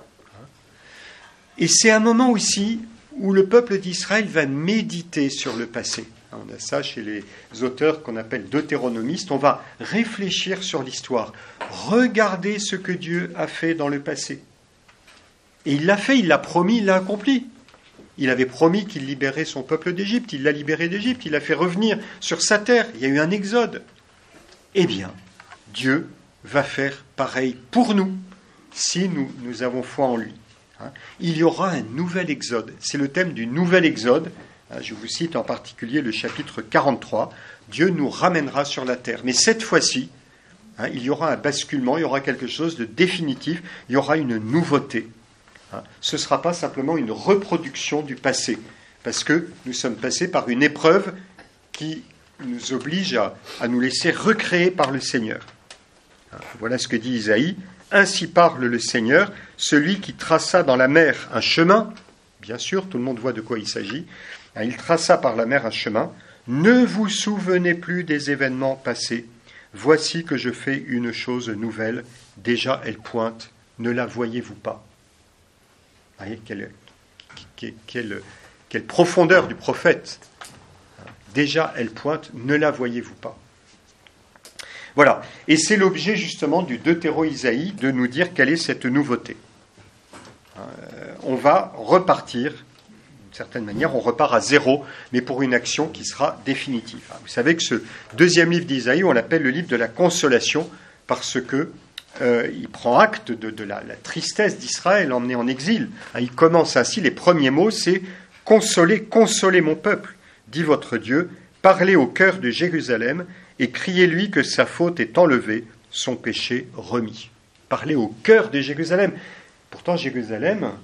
Et c'est un moment aussi où le peuple d'Israël va méditer sur le passé. On a ça chez les auteurs qu'on appelle deutéronomistes. On va réfléchir sur l'histoire. Regarder ce que Dieu a fait dans le passé. Et il l'a fait, il l'a promis, il l'a accompli. Il avait promis qu'il libérait son peuple d'Égypte, il l'a libéré d'Égypte, il l'a fait revenir sur sa terre, il y a eu un exode. Eh bien, Dieu va faire pareil pour nous, si nous, nous avons foi en lui. Hein. Il y aura un nouvel exode, c'est le thème du nouvel exode. Hein, je vous cite en particulier le chapitre quarante-trois, Dieu nous ramènera sur la terre. Mais cette fois-ci, hein, il y aura un basculement, il y aura quelque chose de définitif, il y aura une nouveauté. Hein. Ce ne sera pas simplement une reproduction du passé, parce que nous sommes passés par une épreuve qui nous oblige à, à nous laisser recréer par le Seigneur. Hein. Voilà ce que dit Isaïe. Ainsi parle le Seigneur, celui qui traça dans la mer un chemin, bien sûr, tout le monde voit de quoi il s'agit, hein, il traça par la mer un chemin. Ne vous souvenez plus des événements passés. Voici que je fais une chose nouvelle. Déjà, elle pointe. Ne la voyez-vous pas? Vous voyez, quelle, quelle, quelle, quelle profondeur du prophète. Déjà, elle pointe. Ne la voyez-vous pas? Voilà. Et c'est l'objet, justement, du Deutéro-Isaïe, de nous dire quelle est cette nouveauté. Euh, on va repartir. D'une certaine manière, on repart à zéro, mais pour une action qui sera définitive. Vous savez que ce deuxième livre d'Isaïe, on l'appelle le livre de la consolation, parce que euh, il prend acte de, de la, la tristesse d'Israël emmené en exil. Il commence ainsi, les premiers mots, c'est « Consolez, consolez mon peuple, dit votre Dieu, parlez au cœur de Jérusalem et criez-lui que sa faute est enlevée, son péché remis. » Parlez au cœur de Jérusalem. Pourtant, Jérusalem...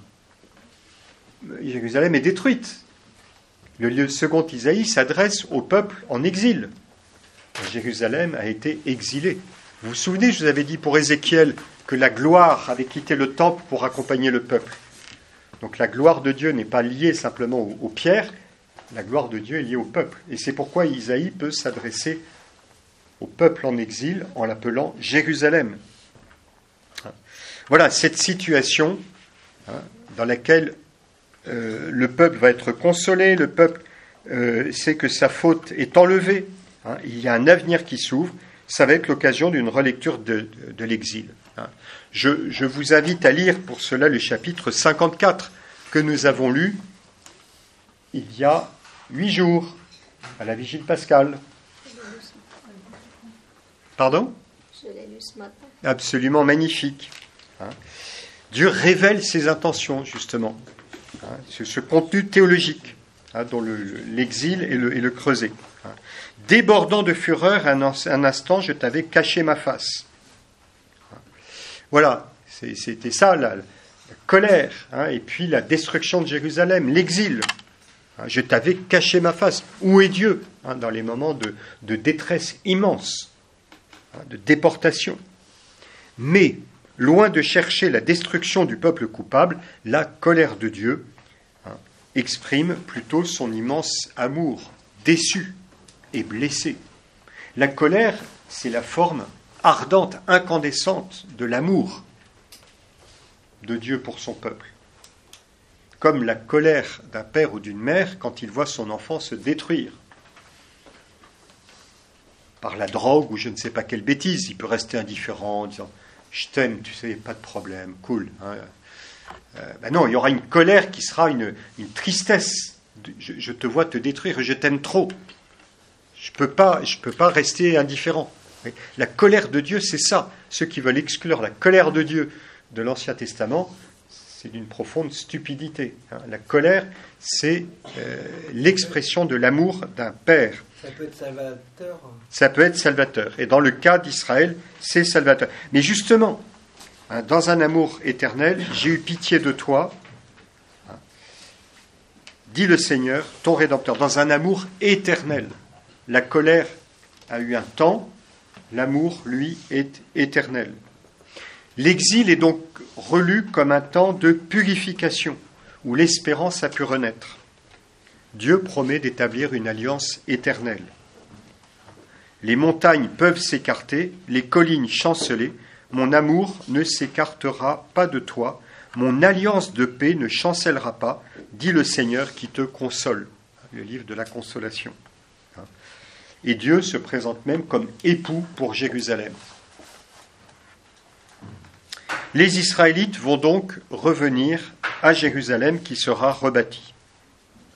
Jérusalem est détruite. Le, le second Isaïe s'adresse au peuple en exil. Jérusalem a été exilée. Vous vous souvenez, je vous avais dit pour Ézéchiel que la gloire avait quitté le temple pour accompagner le peuple. Donc la gloire de Dieu n'est pas liée simplement aux, aux pierres, la gloire de Dieu est liée au peuple. Et c'est pourquoi Isaïe peut s'adresser au peuple en exil en l'appelant Jérusalem. Voilà cette situation hein, dans laquelle Euh, le peuple va être consolé, le peuple euh, sait que sa faute est enlevée, hein, il y a un avenir qui s'ouvre, ça va être l'occasion d'une relecture de, de, de l'exil. Hein. Je, je vous invite à lire pour cela le chapitre cinquante-quatre que nous avons lu il y a huit jours, à la vigile pascale. Pardon ? Je l'ai lu ce matin. Absolument magnifique. Hein. Dieu révèle ses intentions, justement. Hein, ce, ce contenu théologique hein, dont le, l'exil est le, est le creuset. Hein. Débordant de fureur, un, un instant, je t'avais caché ma face. Hein. Voilà, c'est, c'était ça, la, la colère, hein, et puis la destruction de Jérusalem, l'exil. Hein, je t'avais caché ma face. Où est Dieu hein, dans les moments de, de détresse immense, hein, de déportation. Mais loin de chercher la destruction du peuple coupable, la colère de Dieu hein, exprime plutôt son immense amour, déçu et blessé. La colère, c'est la forme ardente, incandescente de l'amour de Dieu pour son peuple. Comme la colère d'un père ou d'une mère quand il voit son enfant se détruire. Par la drogue ou je ne sais pas quelle bêtise, il peut rester indifférent en disant « je t'aime, tu sais, pas de problème, cool. Hein. » euh, ben non, il y aura une colère qui sera une, une tristesse. Je, je te vois te détruire, je t'aime trop. Je ne peux pas, je peux pas rester indifférent. La colère de Dieu, c'est ça. Ceux qui veulent exclure la colère de Dieu de l'Ancien Testament, c'est d'une profonde stupidité. Hein. La colère, c'est euh, l'expression de l'amour d'un père. Ça peut être salvateur. Ça peut être salvateur. Et dans le cas d'Israël, c'est salvateur. Mais justement, hein, dans un amour éternel, j'ai eu pitié de toi, hein, dit le Seigneur, ton Rédempteur, dans un amour éternel. La colère a eu un temps, l'amour, lui, est éternel. L'exil est donc relu comme un temps de purification, où l'espérance a pu renaître. Dieu promet d'établir une alliance éternelle. Les montagnes peuvent s'écarter, les collines chanceler, mon amour ne s'écartera pas de toi, mon alliance de paix ne chancellera pas, dit le Seigneur qui te console. Le livre de la consolation. Et Dieu se présente même comme époux pour Jérusalem. Les Israélites vont donc revenir à Jérusalem qui sera rebâtie.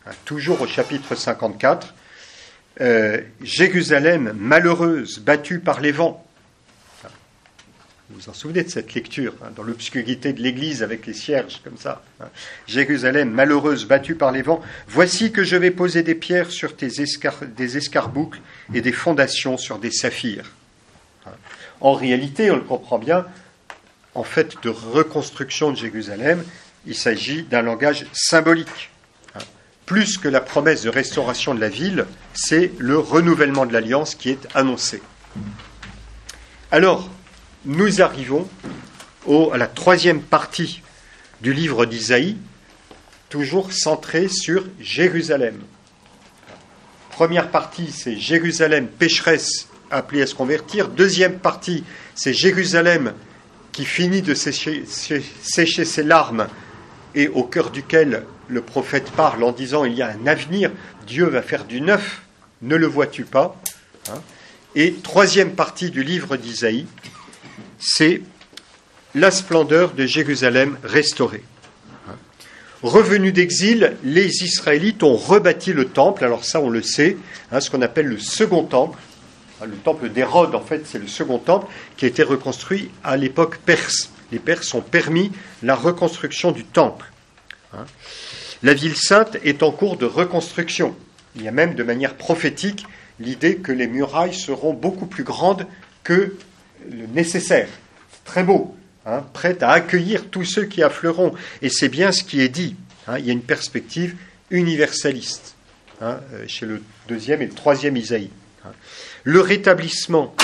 toujours au chapitre cinquante-quatre, euh, Jérusalem malheureuse, battue par les vents. Vous vous en souvenez de cette lecture, hein, dans l'obscurité de l'église avec les cierges comme ça. Hein. Jérusalem malheureuse, battue par les vents, voici que je vais poser des pierres sur tes escar- des escarboucles et des fondations sur des saphirs. Hein. En réalité, on le comprend bien, en fait de reconstruction de Jérusalem, il s'agit d'un langage symbolique. Hein. Plus que la promesse de restauration de la ville, c'est le renouvellement de l'alliance qui est annoncé. Alors, nous arrivons au, à la troisième partie du livre d'Isaïe, toujours centrée sur Jérusalem. Première partie, c'est Jérusalem pécheresse appelée à se convertir. Deuxième partie, c'est Jérusalem qui finit de sécher, sécher ses larmes et au cœur duquel le prophète parle en disant « Il y a un avenir, Dieu va faire du neuf, ne le vois-tu pas ?» hein. Et troisième partie du livre d'Isaïe, c'est la splendeur de Jérusalem restaurée. Revenus d'exil, les Israélites ont rebâti le temple, alors ça on le sait, hein, ce qu'on appelle le second temple. Le temple d'Hérode, en fait, c'est le second temple qui a été reconstruit à l'époque perse. Les Perses ont permis la reconstruction du temple. Hein. La ville sainte est en cours de reconstruction. Il y a même de manière prophétique l'idée que les murailles seront beaucoup plus grandes que le nécessaire. C'est très beau, hein, prête à accueillir tous ceux qui affleuront. Et c'est bien ce qui est dit. Hein, il y a une perspective universaliste hein, chez le deuxième et le troisième Isaïe. Hein. Le rétablissement,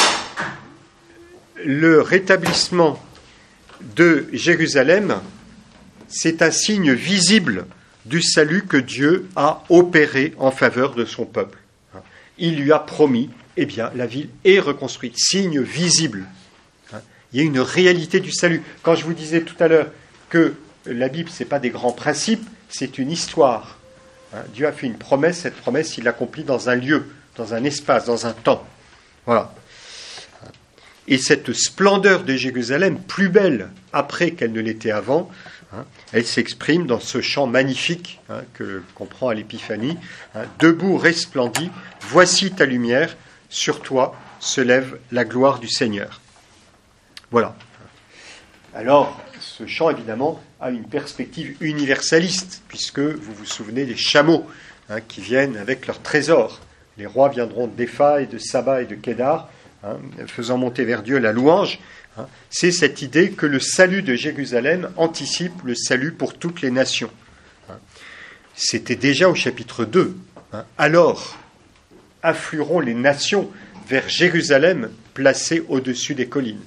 le rétablissement de Jérusalem, c'est un signe visible du salut que Dieu a opéré en faveur de son peuple. Hein. Il lui a promis, eh bien, la ville est reconstruite, signe visible. Il y a une réalité du salut. Quand je vous disais tout à l'heure que la Bible, ce n'est pas des grands principes, c'est une histoire. Hein, Dieu a fait une promesse, cette promesse, il l'accomplit dans un lieu, dans un espace, dans un temps. Voilà. Et cette splendeur de Jérusalem, plus belle après qu'elle ne l'était avant, hein, elle s'exprime dans ce chant magnifique hein, que, qu'on prend à l'Épiphanie. Hein, Debout resplendit, voici ta lumière, sur toi se lève la gloire du Seigneur. Voilà. Alors, ce chant, évidemment, a une perspective universaliste, puisque vous vous souvenez des chameaux hein, qui viennent avec leurs trésors. Les rois viendront d'Épha et de Saba et de Kédar, hein, faisant monter vers Dieu la louange. Hein. C'est cette idée que le salut de Jérusalem anticipe le salut pour toutes les nations. Hein. C'était déjà au chapitre deux. Hein. Alors, afflueront les nations vers Jérusalem, placée au-dessus des collines.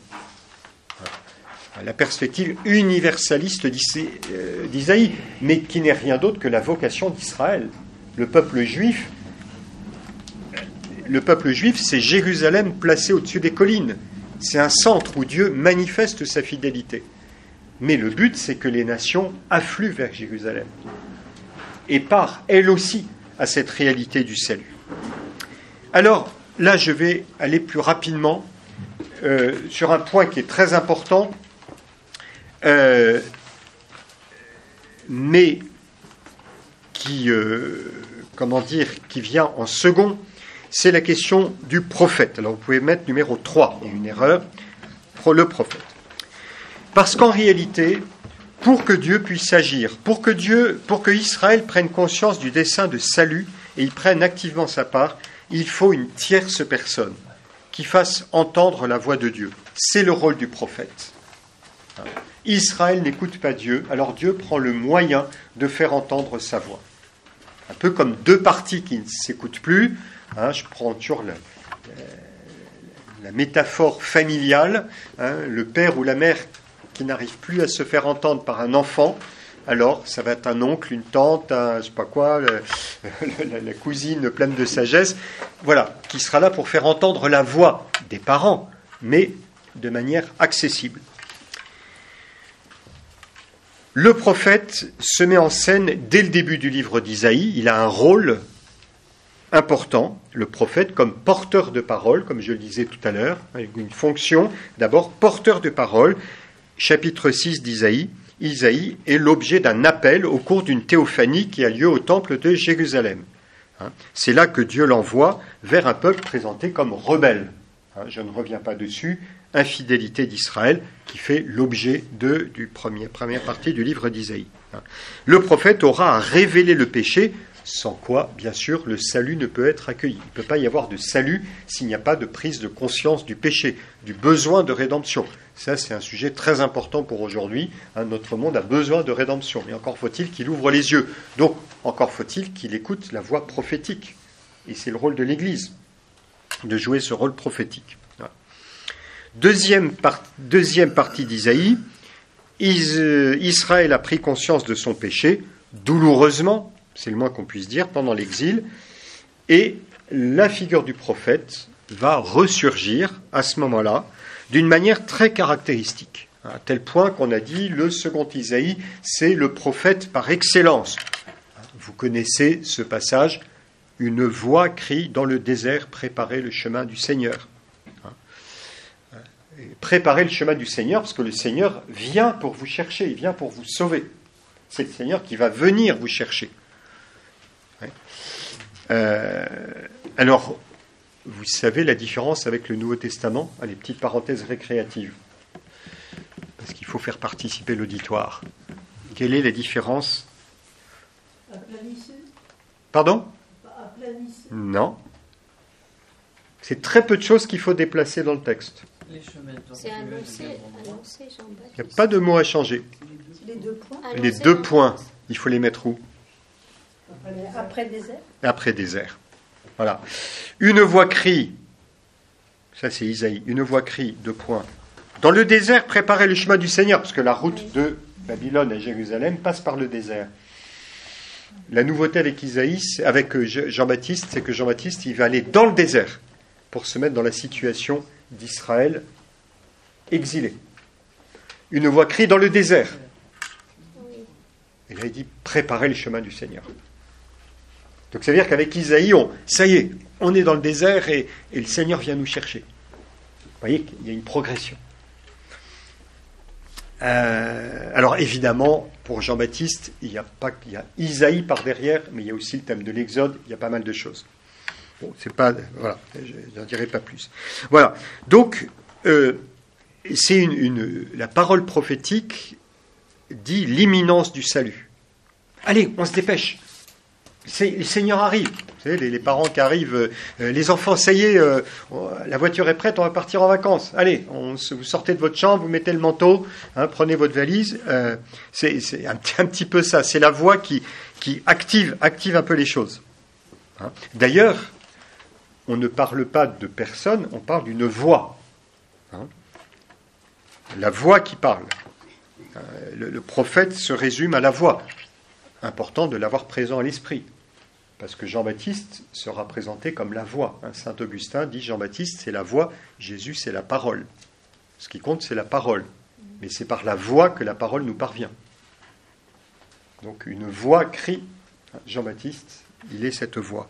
La perspective universaliste d'Isaïe, mais qui n'est rien d'autre que la vocation d'Israël. Le peuple juif, le peuple juif, c'est Jérusalem placée au-dessus des collines. C'est un centre où Dieu manifeste sa fidélité. Mais le but, c'est que les nations affluent vers Jérusalem et partent, elles aussi, à cette réalité du salut. Alors, là, je vais aller plus rapidement euh, sur un point qui est très important, Euh, mais qui, euh, comment dire, qui vient en second, c'est la question du prophète. Alors vous pouvez mettre numéro trois, il y a une erreur, le prophète. Parce qu'en réalité, pour que Dieu puisse agir, pour que Dieu, pour que Israël prenne conscience du dessein de salut et il prenne activement sa part, il faut une tierce personne qui fasse entendre la voix de Dieu. C'est le rôle du prophète. Israël n'écoute pas Dieu, alors Dieu prend le moyen de faire entendre sa voix. Un peu comme deux parties qui ne s'écoutent plus. Hein, je prends toujours la, la, la métaphore familiale. Hein, le père ou la mère qui n'arrive plus à se faire entendre par un enfant. Alors, ça va être un oncle, une tante, un, je sais pas quoi, le, la, la cousine pleine de sagesse. Voilà, qui sera là pour faire entendre la voix des parents, mais de manière accessible. Le prophète se met en scène dès le début du livre d'Isaïe. Il a un rôle important, le prophète, comme porteur de parole, comme je le disais tout à l'heure, avec une fonction, d'abord, porteur de parole. Chapitre six d'Isaïe. Isaïe est l'objet d'un appel au cours d'une théophanie qui a lieu au temple de Jérusalem. Hein, c'est là que Dieu l'envoie vers un peuple présenté comme rebelle. Hein, je ne reviens pas dessus. Infidélité d'Israël qui fait l'objet de du premier première partie du livre d'Isaïe. Hein. Le prophète aura à révéler le péché, sans quoi, bien sûr, le salut ne peut être accueilli. Il ne peut pas y avoir de salut s'il n'y a pas de prise de conscience du péché, du besoin de rédemption. Ça, c'est un sujet très important pour aujourd'hui. Hein, notre monde a besoin de rédemption. Mais encore faut-il qu'il ouvre les yeux. Donc, encore faut-il qu'il écoute la voix prophétique. Et c'est le rôle de l'Église, de jouer ce rôle prophétique. Voilà. Deuxième, part, deuxième partie d'Isaïe, Is, euh, Israël a pris conscience de son péché, douloureusement, c'est le moins qu'on puisse dire, pendant l'exil, et la figure du prophète va ressurgir à ce moment-là d'une manière très caractéristique, à tel point qu'on a dit le second Isaïe, c'est le prophète par excellence. Vous connaissez ce passage, une voix crie dans le désert, préparez le chemin du Seigneur. Préparez le chemin du Seigneur, parce que le Seigneur vient pour vous chercher, il vient pour vous sauver. C'est le Seigneur qui va venir vous chercher. Euh, alors, vous savez la différence avec le Nouveau Testament? Allez, petite parenthèse récréative, parce qu'il faut faire participer l'auditoire. Quelle est la différence? Aplanissez. Pardon? Aplanissez. Non. C'est très peu de choses qu'il faut déplacer dans le texte. C'est annoncé, annoncé Jean-Baptiste. Il n'y a pas de mots à changer. Les deux points. Annoncé Les deux Jean-Baptiste. points, il faut les mettre où? Après désert. Après désert. Voilà. Une voix crie, ça c'est Isaïe, une voix crie, deux points. Dans le désert, préparez le chemin du Seigneur, parce que la route de Babylone à Jérusalem passe par le désert. La nouveauté avec Isaïe, avec Jean-Baptiste, c'est que Jean-Baptiste, il va aller dans le désert pour se mettre dans la situation d'Israël exilé. Une voix crie dans le désert. Et là, il dit préparez le chemin du Seigneur. Donc, ça veut dire qu'avec Isaïe, on, ça y est, on est dans le désert et, et le Seigneur vient nous chercher. Vous voyez qu'il y a une progression. Euh, alors, évidemment, pour Jean-Baptiste, il y a pas, il y a Isaïe par derrière, mais il y a aussi le thème de l'Exode, il y a pas mal de choses. Bon, c'est pas, voilà, je n'en dirai pas plus. Voilà. Donc, euh, c'est une, une, la parole prophétique dit l'imminence du salut. Allez, on se dépêche. C'est, le Seigneur arrive. Vous savez, les, les parents qui arrivent, euh, les enfants, ça y est, euh, la voiture est prête, on va partir en vacances. Allez, on, vous sortez de votre chambre, vous mettez le manteau, hein, prenez votre valise. Euh, c'est c'est un, un petit peu ça. C'est la voix qui, qui active, active un peu les choses. Hein. D'ailleurs, on ne parle pas de personne, on parle d'une voix. Hein. La voix qui parle. Le, le prophète se résume à la voix. Important de l'avoir présent à l'esprit. Parce que Jean-Baptiste sera présenté comme la voix. Hein, Saint Augustin dit Jean-Baptiste, c'est la voix, Jésus, c'est la parole. Ce qui compte, c'est la parole. Mais c'est par la voix que la parole nous parvient. Donc une voix crie. Jean-Baptiste, il est cette voix.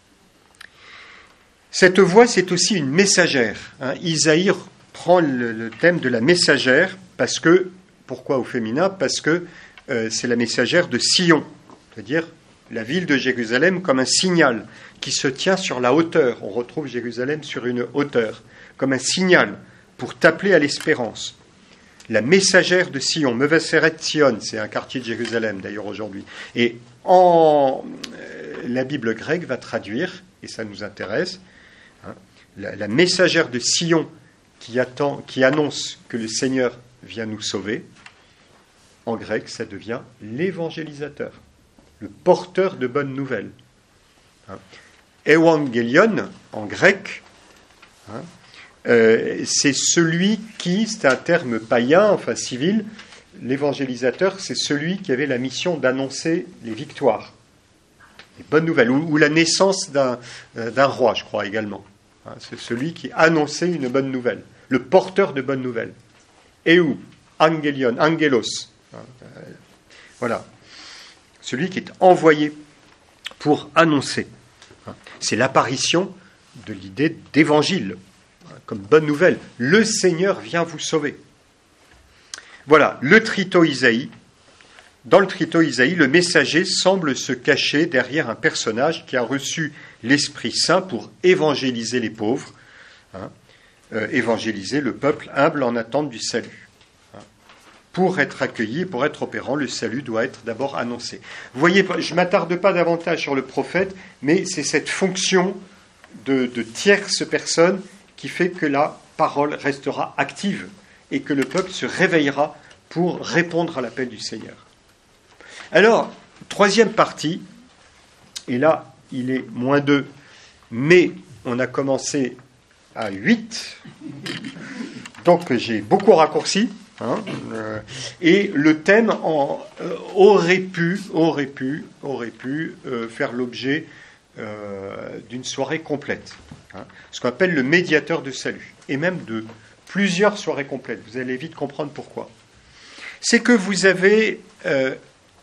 Cette voix, c'est aussi une messagère. Hein. Isaïe prend le, le thème de la messagère parce que, pourquoi au féminin? Parce que euh, c'est la messagère de Sion, c'est-à-dire la ville de Jérusalem comme un signal qui se tient sur la hauteur. On retrouve Jérusalem sur une hauteur, comme un signal pour t'appeler à l'espérance. La messagère de Sion, Mevaseret Sion, c'est un quartier de Jérusalem d'ailleurs aujourd'hui. Et en, euh, la Bible grecque va traduire, et ça nous intéresse, hein, la, la messagère de Sion qui, attend, qui annonce que le Seigneur vient nous sauver. En grec, ça devient l'évangélisateur, le porteur de bonnes nouvelles. Hein. Evangelion, en grec, hein, euh, c'est celui qui, c'est un terme païen, enfin civil, l'évangélisateur, c'est celui qui avait la mission d'annoncer les victoires, les bonnes nouvelles, ou, ou la naissance d'un, euh, d'un roi, je crois également. Hein, c'est celui qui annonçait une bonne nouvelle, le porteur de bonnes nouvelles. Et où Angelion, Angelos. Voilà. Celui qui est envoyé pour annoncer. C'est l'apparition de l'idée d'évangile, comme bonne nouvelle. Le Seigneur vient vous sauver. Voilà, le trito Isaïe. Dans le trito Isaïe, le messager semble se cacher derrière un personnage qui a reçu l'Esprit Saint pour évangéliser les pauvres, hein, euh, évangéliser le peuple humble en attente du salut. Hein. Pour être accueilli, pour être opérant, le salut doit être d'abord annoncé. Vous voyez, je ne m'attarde pas davantage sur le prophète, mais c'est cette fonction de, de tierce personne qui fait que la parole restera active et que le peuple se réveillera pour répondre à l'appel du Seigneur. Alors, troisième partie, et là, il est moins deux, mais on a commencé à huit, donc j'ai beaucoup raccourci, hein, euh, et le thème en, euh, aurait pu, aurait pu, aurait pu euh, faire l'objet euh, d'une soirée complète, hein, ce qu'on appelle le médiateur de salut, et même de plusieurs soirées complètes. Vous allez vite comprendre pourquoi. C'est que vous avez... Euh,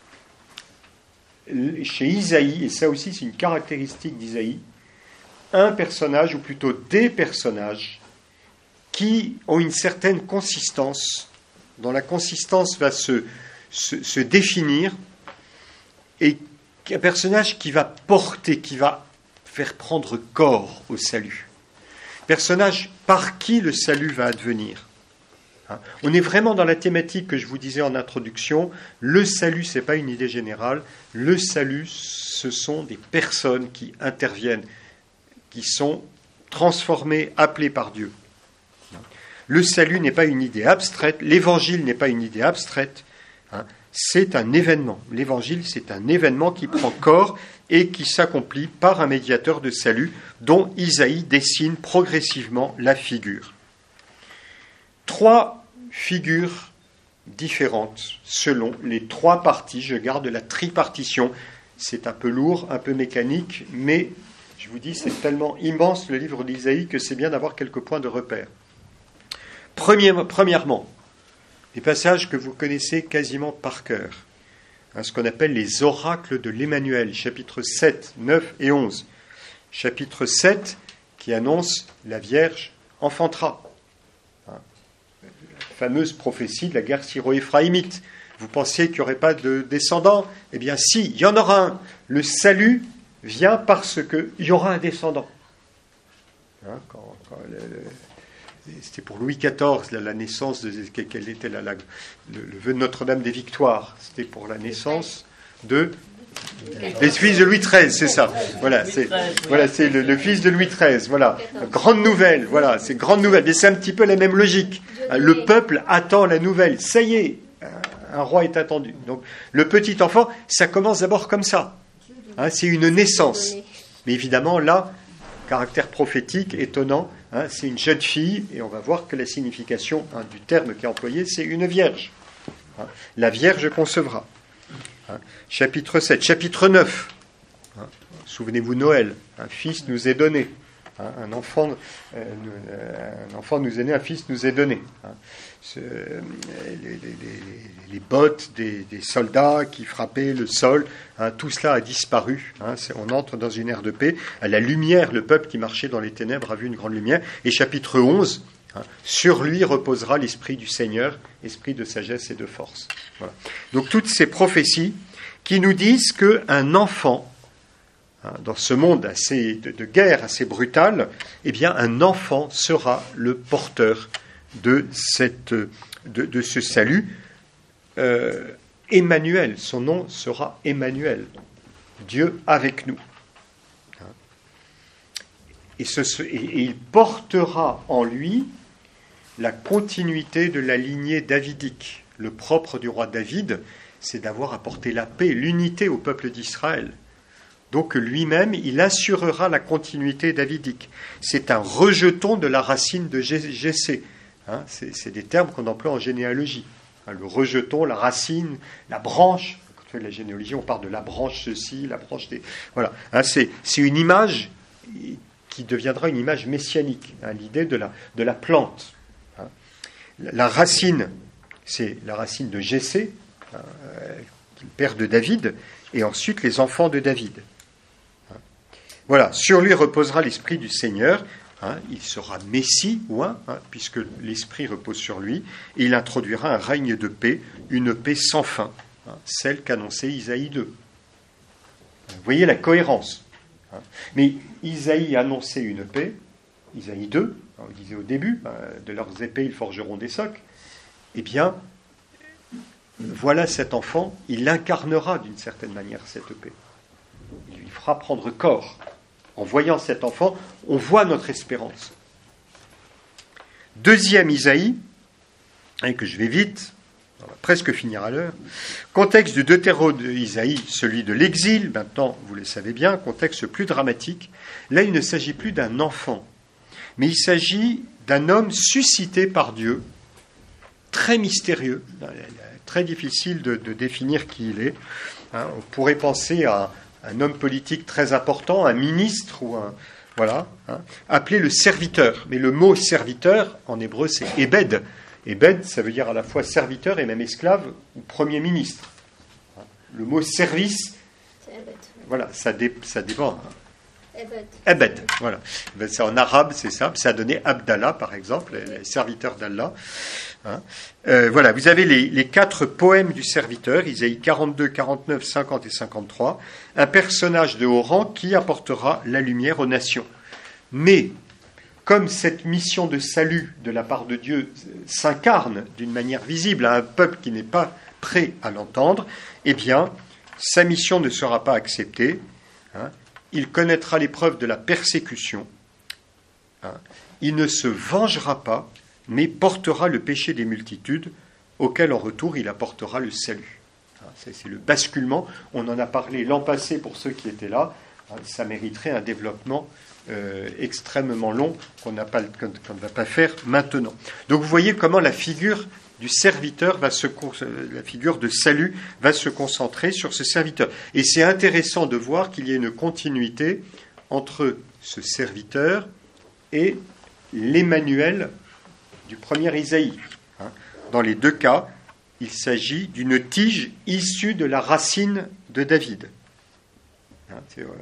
chez Isaïe, et ça aussi c'est une caractéristique d'Isaïe, un personnage, ou plutôt des personnages, qui ont une certaine consistance, dont la consistance va se, se, se définir, et un personnage qui va porter, qui va faire prendre corps au salut. Personnage par qui le salut va advenir. Hein. On est vraiment dans la thématique que je vous disais en introduction. Le salut, ce n'est pas une idée générale. Le salut, ce sont des personnes qui interviennent, qui sont transformées, appelées par Dieu. Le salut n'est pas une idée abstraite. L'évangile n'est pas une idée abstraite. Hein. C'est un événement. L'évangile, c'est un événement qui prend corps et qui s'accomplit par un médiateur de salut dont Isaïe dessine progressivement la figure. Trois figures différentes selon les trois parties. Je garde la tripartition. C'est un peu lourd, un peu mécanique, mais je vous dis, c'est tellement immense le livre d'Isaïe que c'est bien d'avoir quelques points de repère. Premier, premièrement, des passages que vous connaissez quasiment par cœur, hein, ce qu'on appelle les oracles de l'Emmanuel, chapitres sept, neuf et onze. Chapitre sept qui annonce la Vierge enfantera. Fameuse prophétie de la guerre syro-éphraïmite. Vous pensiez qu'il n'y aurait pas de descendants ? Eh bien si, il y en aura un. Le salut vient parce qu'il y aura un descendant. Hein, quand, quand le, le, c'était pour Louis quatorze, la, la naissance de... Quelle était la, la, le, le vœu de Notre-Dame des Victoires ? C'était pour la naissance de... des fils de Louis treize, c'est ça. Voilà, c'est, voilà, c'est le, le fils de Louis treize. Voilà, grande nouvelle. Voilà, c'est grande nouvelle. Mais c'est un petit peu la même logique. Le peuple attend la nouvelle. Ça y est, un roi est attendu. Donc, le petit enfant, ça commence d'abord comme ça. Hein, c'est une naissance. Mais évidemment, là, caractère prophétique, étonnant. Hein, c'est une jeune fille, et on va voir que la signification hein, du terme qui est employé, c'est une vierge. Hein, la Vierge concevra. Hein, chapitre sept. Chapitre neuf. Hein, souvenez-vous Noël. Un fils nous est donné. Hein, un, enfant, euh, un enfant nous est né, un fils nous est donné. Hein, ce, les, les, les, les bottes des, des soldats qui frappaient le sol, hein, tout cela a disparu. Hein, on entre dans une ère de paix. À la lumière, le peuple qui marchait dans les ténèbres a vu une grande lumière. Et chapitre onze. Hein, sur lui reposera l'esprit du Seigneur, esprit de sagesse et de force. Voilà. Donc toutes ces prophéties qui nous disent qu'un enfant, hein, dans ce monde assez de, de guerre assez brutal, eh bien un enfant sera le porteur de, cette, de, de ce salut. Euh, Emmanuel, son nom sera Emmanuel, Dieu avec nous. Et, ce, et, et il portera en lui la continuité de la lignée davidique. Le propre du roi David, c'est d'avoir apporté la paix, l'unité au peuple d'Israël. Donc lui-même, il assurera la continuité davidique. C'est un rejeton de la racine de Jessé. Hein, c'est, c'est des termes qu'on emploie en généalogie. Hein, le rejeton, la racine, la branche. Quand on fait de la généalogie, on parle de la branche ceci, la branche des... Voilà. Hein, c'est, c'est une image qui deviendra une image messianique, hein, l'idée de la, de la plante. Hein. La, la racine, c'est la racine de Jessé, hein, le père de David, et ensuite les enfants de David. Hein. Voilà, sur lui reposera l'esprit du Seigneur, Hein, il sera Messie, ou un, hein, puisque l'Esprit repose sur lui, et il introduira un règne de paix, une paix sans fin, hein, celle qu'annonçait Isaïe deux. Vous voyez la cohérence. Hein. Mais Isaïe annonçait une paix, Isaïe deux, hein, on disait au début, hein, de leurs épées ils forgeront des socs. Eh bien, voilà cet enfant, il incarnera d'une certaine manière cette paix. Il lui fera prendre corps. En voyant cet enfant, on voit notre espérance. Deuxième Isaïe, et que je vais vite, on va presque finir à l'heure. Contexte du Deutéro d'Isaïe, celui de l'exil, maintenant vous le savez bien, contexte plus dramatique. Là, il ne s'agit plus d'un enfant, mais il s'agit d'un homme suscité par Dieu, très mystérieux, très difficile de, de définir qui il est. Hein, on pourrait penser à un homme politique très important, un ministre ou un... Voilà, hein, appelé le serviteur. Mais le mot serviteur, en hébreu, c'est Ebed. Ebed, ça veut dire à la fois serviteur et même esclave ou premier ministre. Le mot service, c'est Ebed. Voilà, ça, dé, ça dépend. Ebed. Ebed, voilà. C'est en arabe, c'est ça. Ça a donné Abdallah, par exemple, les serviteurs d'Allah. Hein. Euh, voilà, vous avez les, les quatre poèmes du serviteur, Isaïe quarante-deux, quarante-neuf, cinquante et cinquante-trois. Un personnage de haut rang qui apportera la lumière aux nations. Mais, comme cette mission de salut de la part de Dieu s'incarne d'une manière visible à un peuple qui n'est pas prêt à l'entendre, eh bien, sa mission ne sera pas acceptée. Hein. Il connaîtra l'épreuve de la persécution. Hein. Il ne se vengera pas, mais portera le péché des multitudes, auquel en retour il apportera le salut. Hein. C'est, c'est le basculement. On en a parlé l'an passé pour ceux qui étaient là. Hein. Ça mériterait un développement Euh, extrêmement long qu'on, n'a pas, qu'on, qu'on ne va pas faire maintenant. Donc vous voyez comment la figure du serviteur, va se, la figure de salut va se concentrer sur ce serviteur. Et c'est intéressant de voir qu'il y a une continuité entre ce serviteur et l'Emmanuel du premier Isaïe. Hein. Dans les deux cas, il s'agit d'une tige issue de la racine de David. Hein, c'est, euh,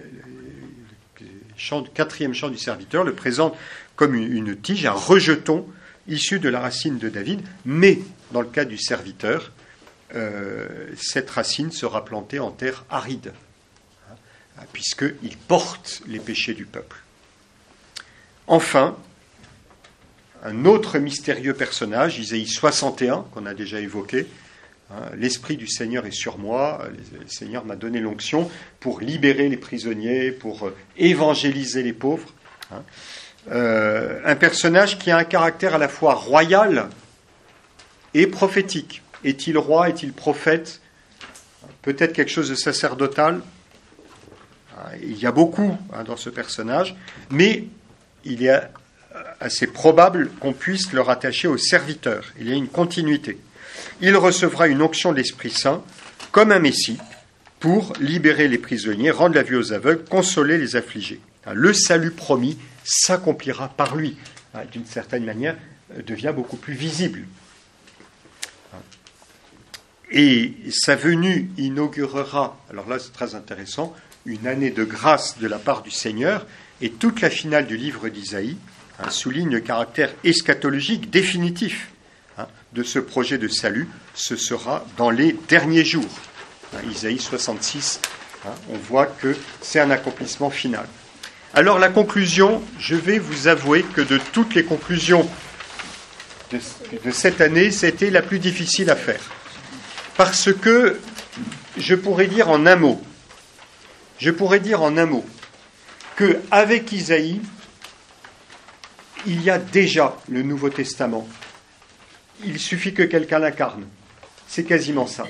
Chant, quatrième chant du serviteur le présente comme une, une tige, un rejeton issu de la racine de David, mais dans le cas du serviteur, euh, cette racine sera plantée en terre aride, hein, puisqu'il porte les péchés du peuple. Enfin, un autre mystérieux personnage, Isaïe soixante et un, qu'on a déjà évoqué. Hein, l'Esprit du Seigneur est sur moi, le Seigneur m'a donné l'onction pour libérer les prisonniers, pour évangéliser les pauvres. Hein. Euh, un personnage qui a un caractère à la fois royal et prophétique. Est-il roi, est-il prophète? Peut-être quelque chose de sacerdotal. Il y a beaucoup hein, dans ce personnage, mais il est assez probable qu'on puisse le rattacher au serviteur. Il y a une continuité. Il recevra une onction de l'Esprit Saint comme un Messie pour libérer les prisonniers, rendre la vue aux aveugles, consoler les affligés. Le salut promis s'accomplira par lui. D'une certaine manière, devient beaucoup plus visible. Et sa venue inaugurera, alors là c'est très intéressant, une année de grâce de la part du Seigneur, et toute la finale du livre d'Isaïe hein, souligne le caractère eschatologique définitif hein, de ce projet de salut. Ce sera dans les derniers jours. Hein, Isaïe soixante-six, hein, on voit que c'est un accomplissement final. Alors la conclusion, je vais vous avouer que de toutes les conclusions de, de cette année, c'était la plus difficile à faire. Parce que, je pourrais dire en un mot, je pourrais dire en un mot, qu'avec Isaïe, il y a déjà le Nouveau Testament. Il suffit que quelqu'un l'incarne. C'est quasiment ça.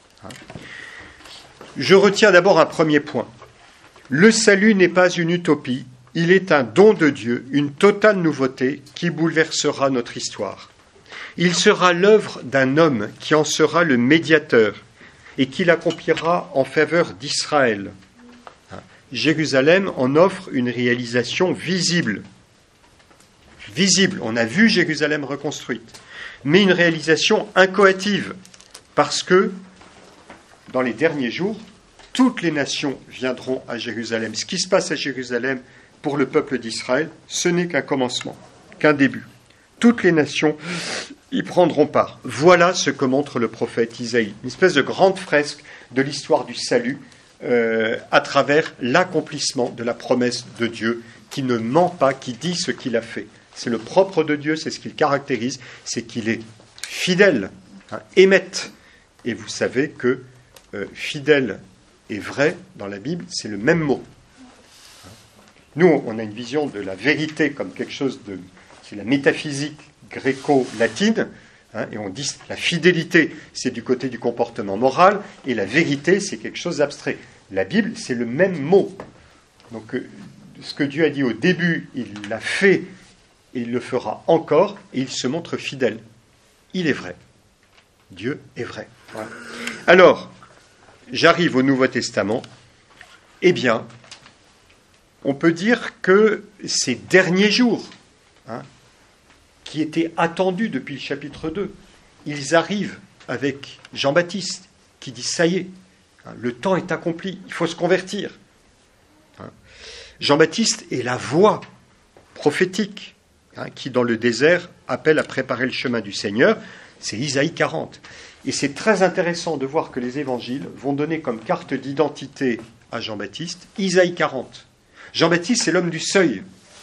Je retiens d'abord un premier point. Le salut n'est pas une utopie, il est un don de Dieu, une totale nouveauté qui bouleversera notre histoire. Il sera l'œuvre d'un homme qui en sera le médiateur et qui l'accomplira en faveur d'Israël. Jérusalem en offre une réalisation visible. Visible, on a vu Jérusalem reconstruite, mais une réalisation incoative, parce que dans les derniers jours, toutes les nations viendront à Jérusalem. Ce qui se passe à Jérusalem pour le peuple d'Israël, ce n'est qu'un commencement, qu'un début. Toutes les nations y prendront part. Voilà ce que montre le prophète Isaïe, une espèce de grande fresque de l'histoire du salut euh, à travers l'accomplissement de la promesse de Dieu qui ne ment pas, qui dit ce qu'il a fait. C'est le propre de Dieu, c'est ce qu'il caractérise, c'est qu'il est fidèle, hein, émette. Et vous savez que euh, fidèle et vrai, dans la Bible, c'est le même mot. Nous, on a une vision de la vérité comme quelque chose de... C'est la métaphysique gréco-latine, hein, et on dit la fidélité, c'est du côté du comportement moral, et la vérité, c'est quelque chose d'abstrait. La Bible, c'est le même mot. Donc, euh, ce que Dieu a dit au début, il l'a fait, et il le fera encore, et il se montre fidèle. Il est vrai. Dieu est vrai. Voilà. Alors, j'arrive au Nouveau Testament. Eh bien, on peut dire que ces derniers jours, hein, qui étaient attendus depuis le chapitre deux, ils arrivent avec Jean-Baptiste, qui dit « ça y est, hein, le temps est accompli, il faut se convertir hein. ». Jean-Baptiste est la voix prophétique hein, qui, dans le désert, appelle à préparer le chemin du Seigneur. C'est Isaïe quarante. Et c'est très intéressant de voir que les évangiles vont donner comme carte d'identité à Jean-Baptiste Isaïe quarante. Jean-Baptiste, c'est l'homme du seuil.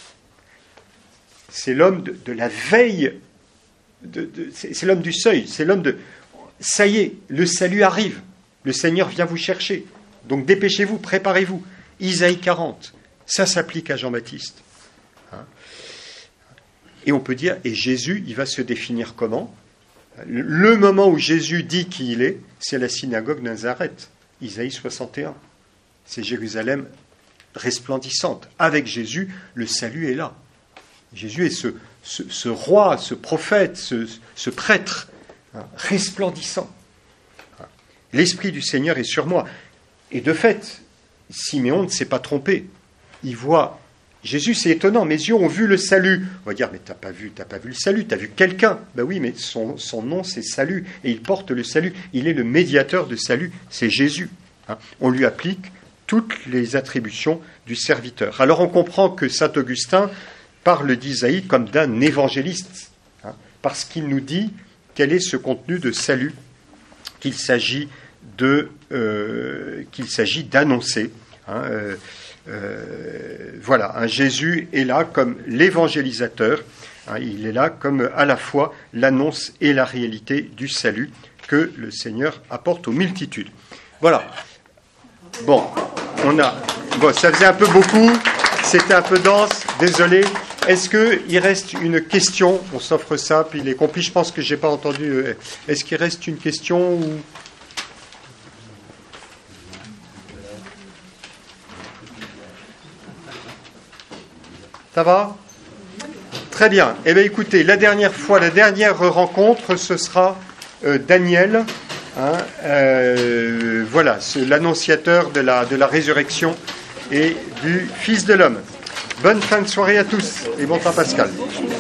C'est l'homme de, de la veille. De, de, c'est, c'est l'homme du seuil. C'est l'homme de... Ça y est, le salut arrive. Le Seigneur vient vous chercher. Donc dépêchez-vous, préparez-vous. Isaïe quarante. Ça s'applique à Jean-Baptiste. Hein? Et on peut dire, et Jésus, il va se définir comment ? Le moment où Jésus dit qui il est, c'est la synagogue de Nazareth. Isaïe soixante et un. C'est Jérusalem resplendissante. Avec Jésus, le salut est là. Jésus est ce, ce, ce roi, ce prophète, ce, ce prêtre, hein, resplendissant. L'Esprit du Seigneur est sur moi. Et de fait, Siméon ne s'est pas trompé. Il voit Jésus, c'est étonnant, mes yeux ont vu le salut. On va dire, mais t'as pas vu, t'as pas vu le salut, t'as vu quelqu'un. Ben oui, mais son, son nom, c'est salut, et il porte le salut. Il est le médiateur de salut, c'est Jésus. Hein. On lui applique toutes les attributions du serviteur. Alors on comprend que saint Augustin parle d'Isaïe comme d'un évangéliste, hein, parce qu'il nous dit quel est ce contenu de salut qu'il s'agit de, euh, qu'il s'agit d'annoncer. Hein, euh, euh, voilà, hein, Jésus est là comme l'évangélisateur, hein, il est là comme à la fois l'annonce et la réalité du salut que le Seigneur apporte aux multitudes. Voilà. Bon, on a. Bon, ça faisait un peu beaucoup, c'était un peu dense, désolé. Est-ce qu'il reste une question ? On s'offre ça, puis il est compris. Je pense que je n'ai pas entendu. Est-ce qu'il reste une question ou... Ça va ? Très bien. Eh bien, écoutez, la dernière fois, la dernière rencontre, ce sera euh, Daniel, hein, euh, voilà, c'est l'annonciateur de la, de la résurrection et du Fils de l'homme. Bonne fin de soirée à tous et bon temps Pascal.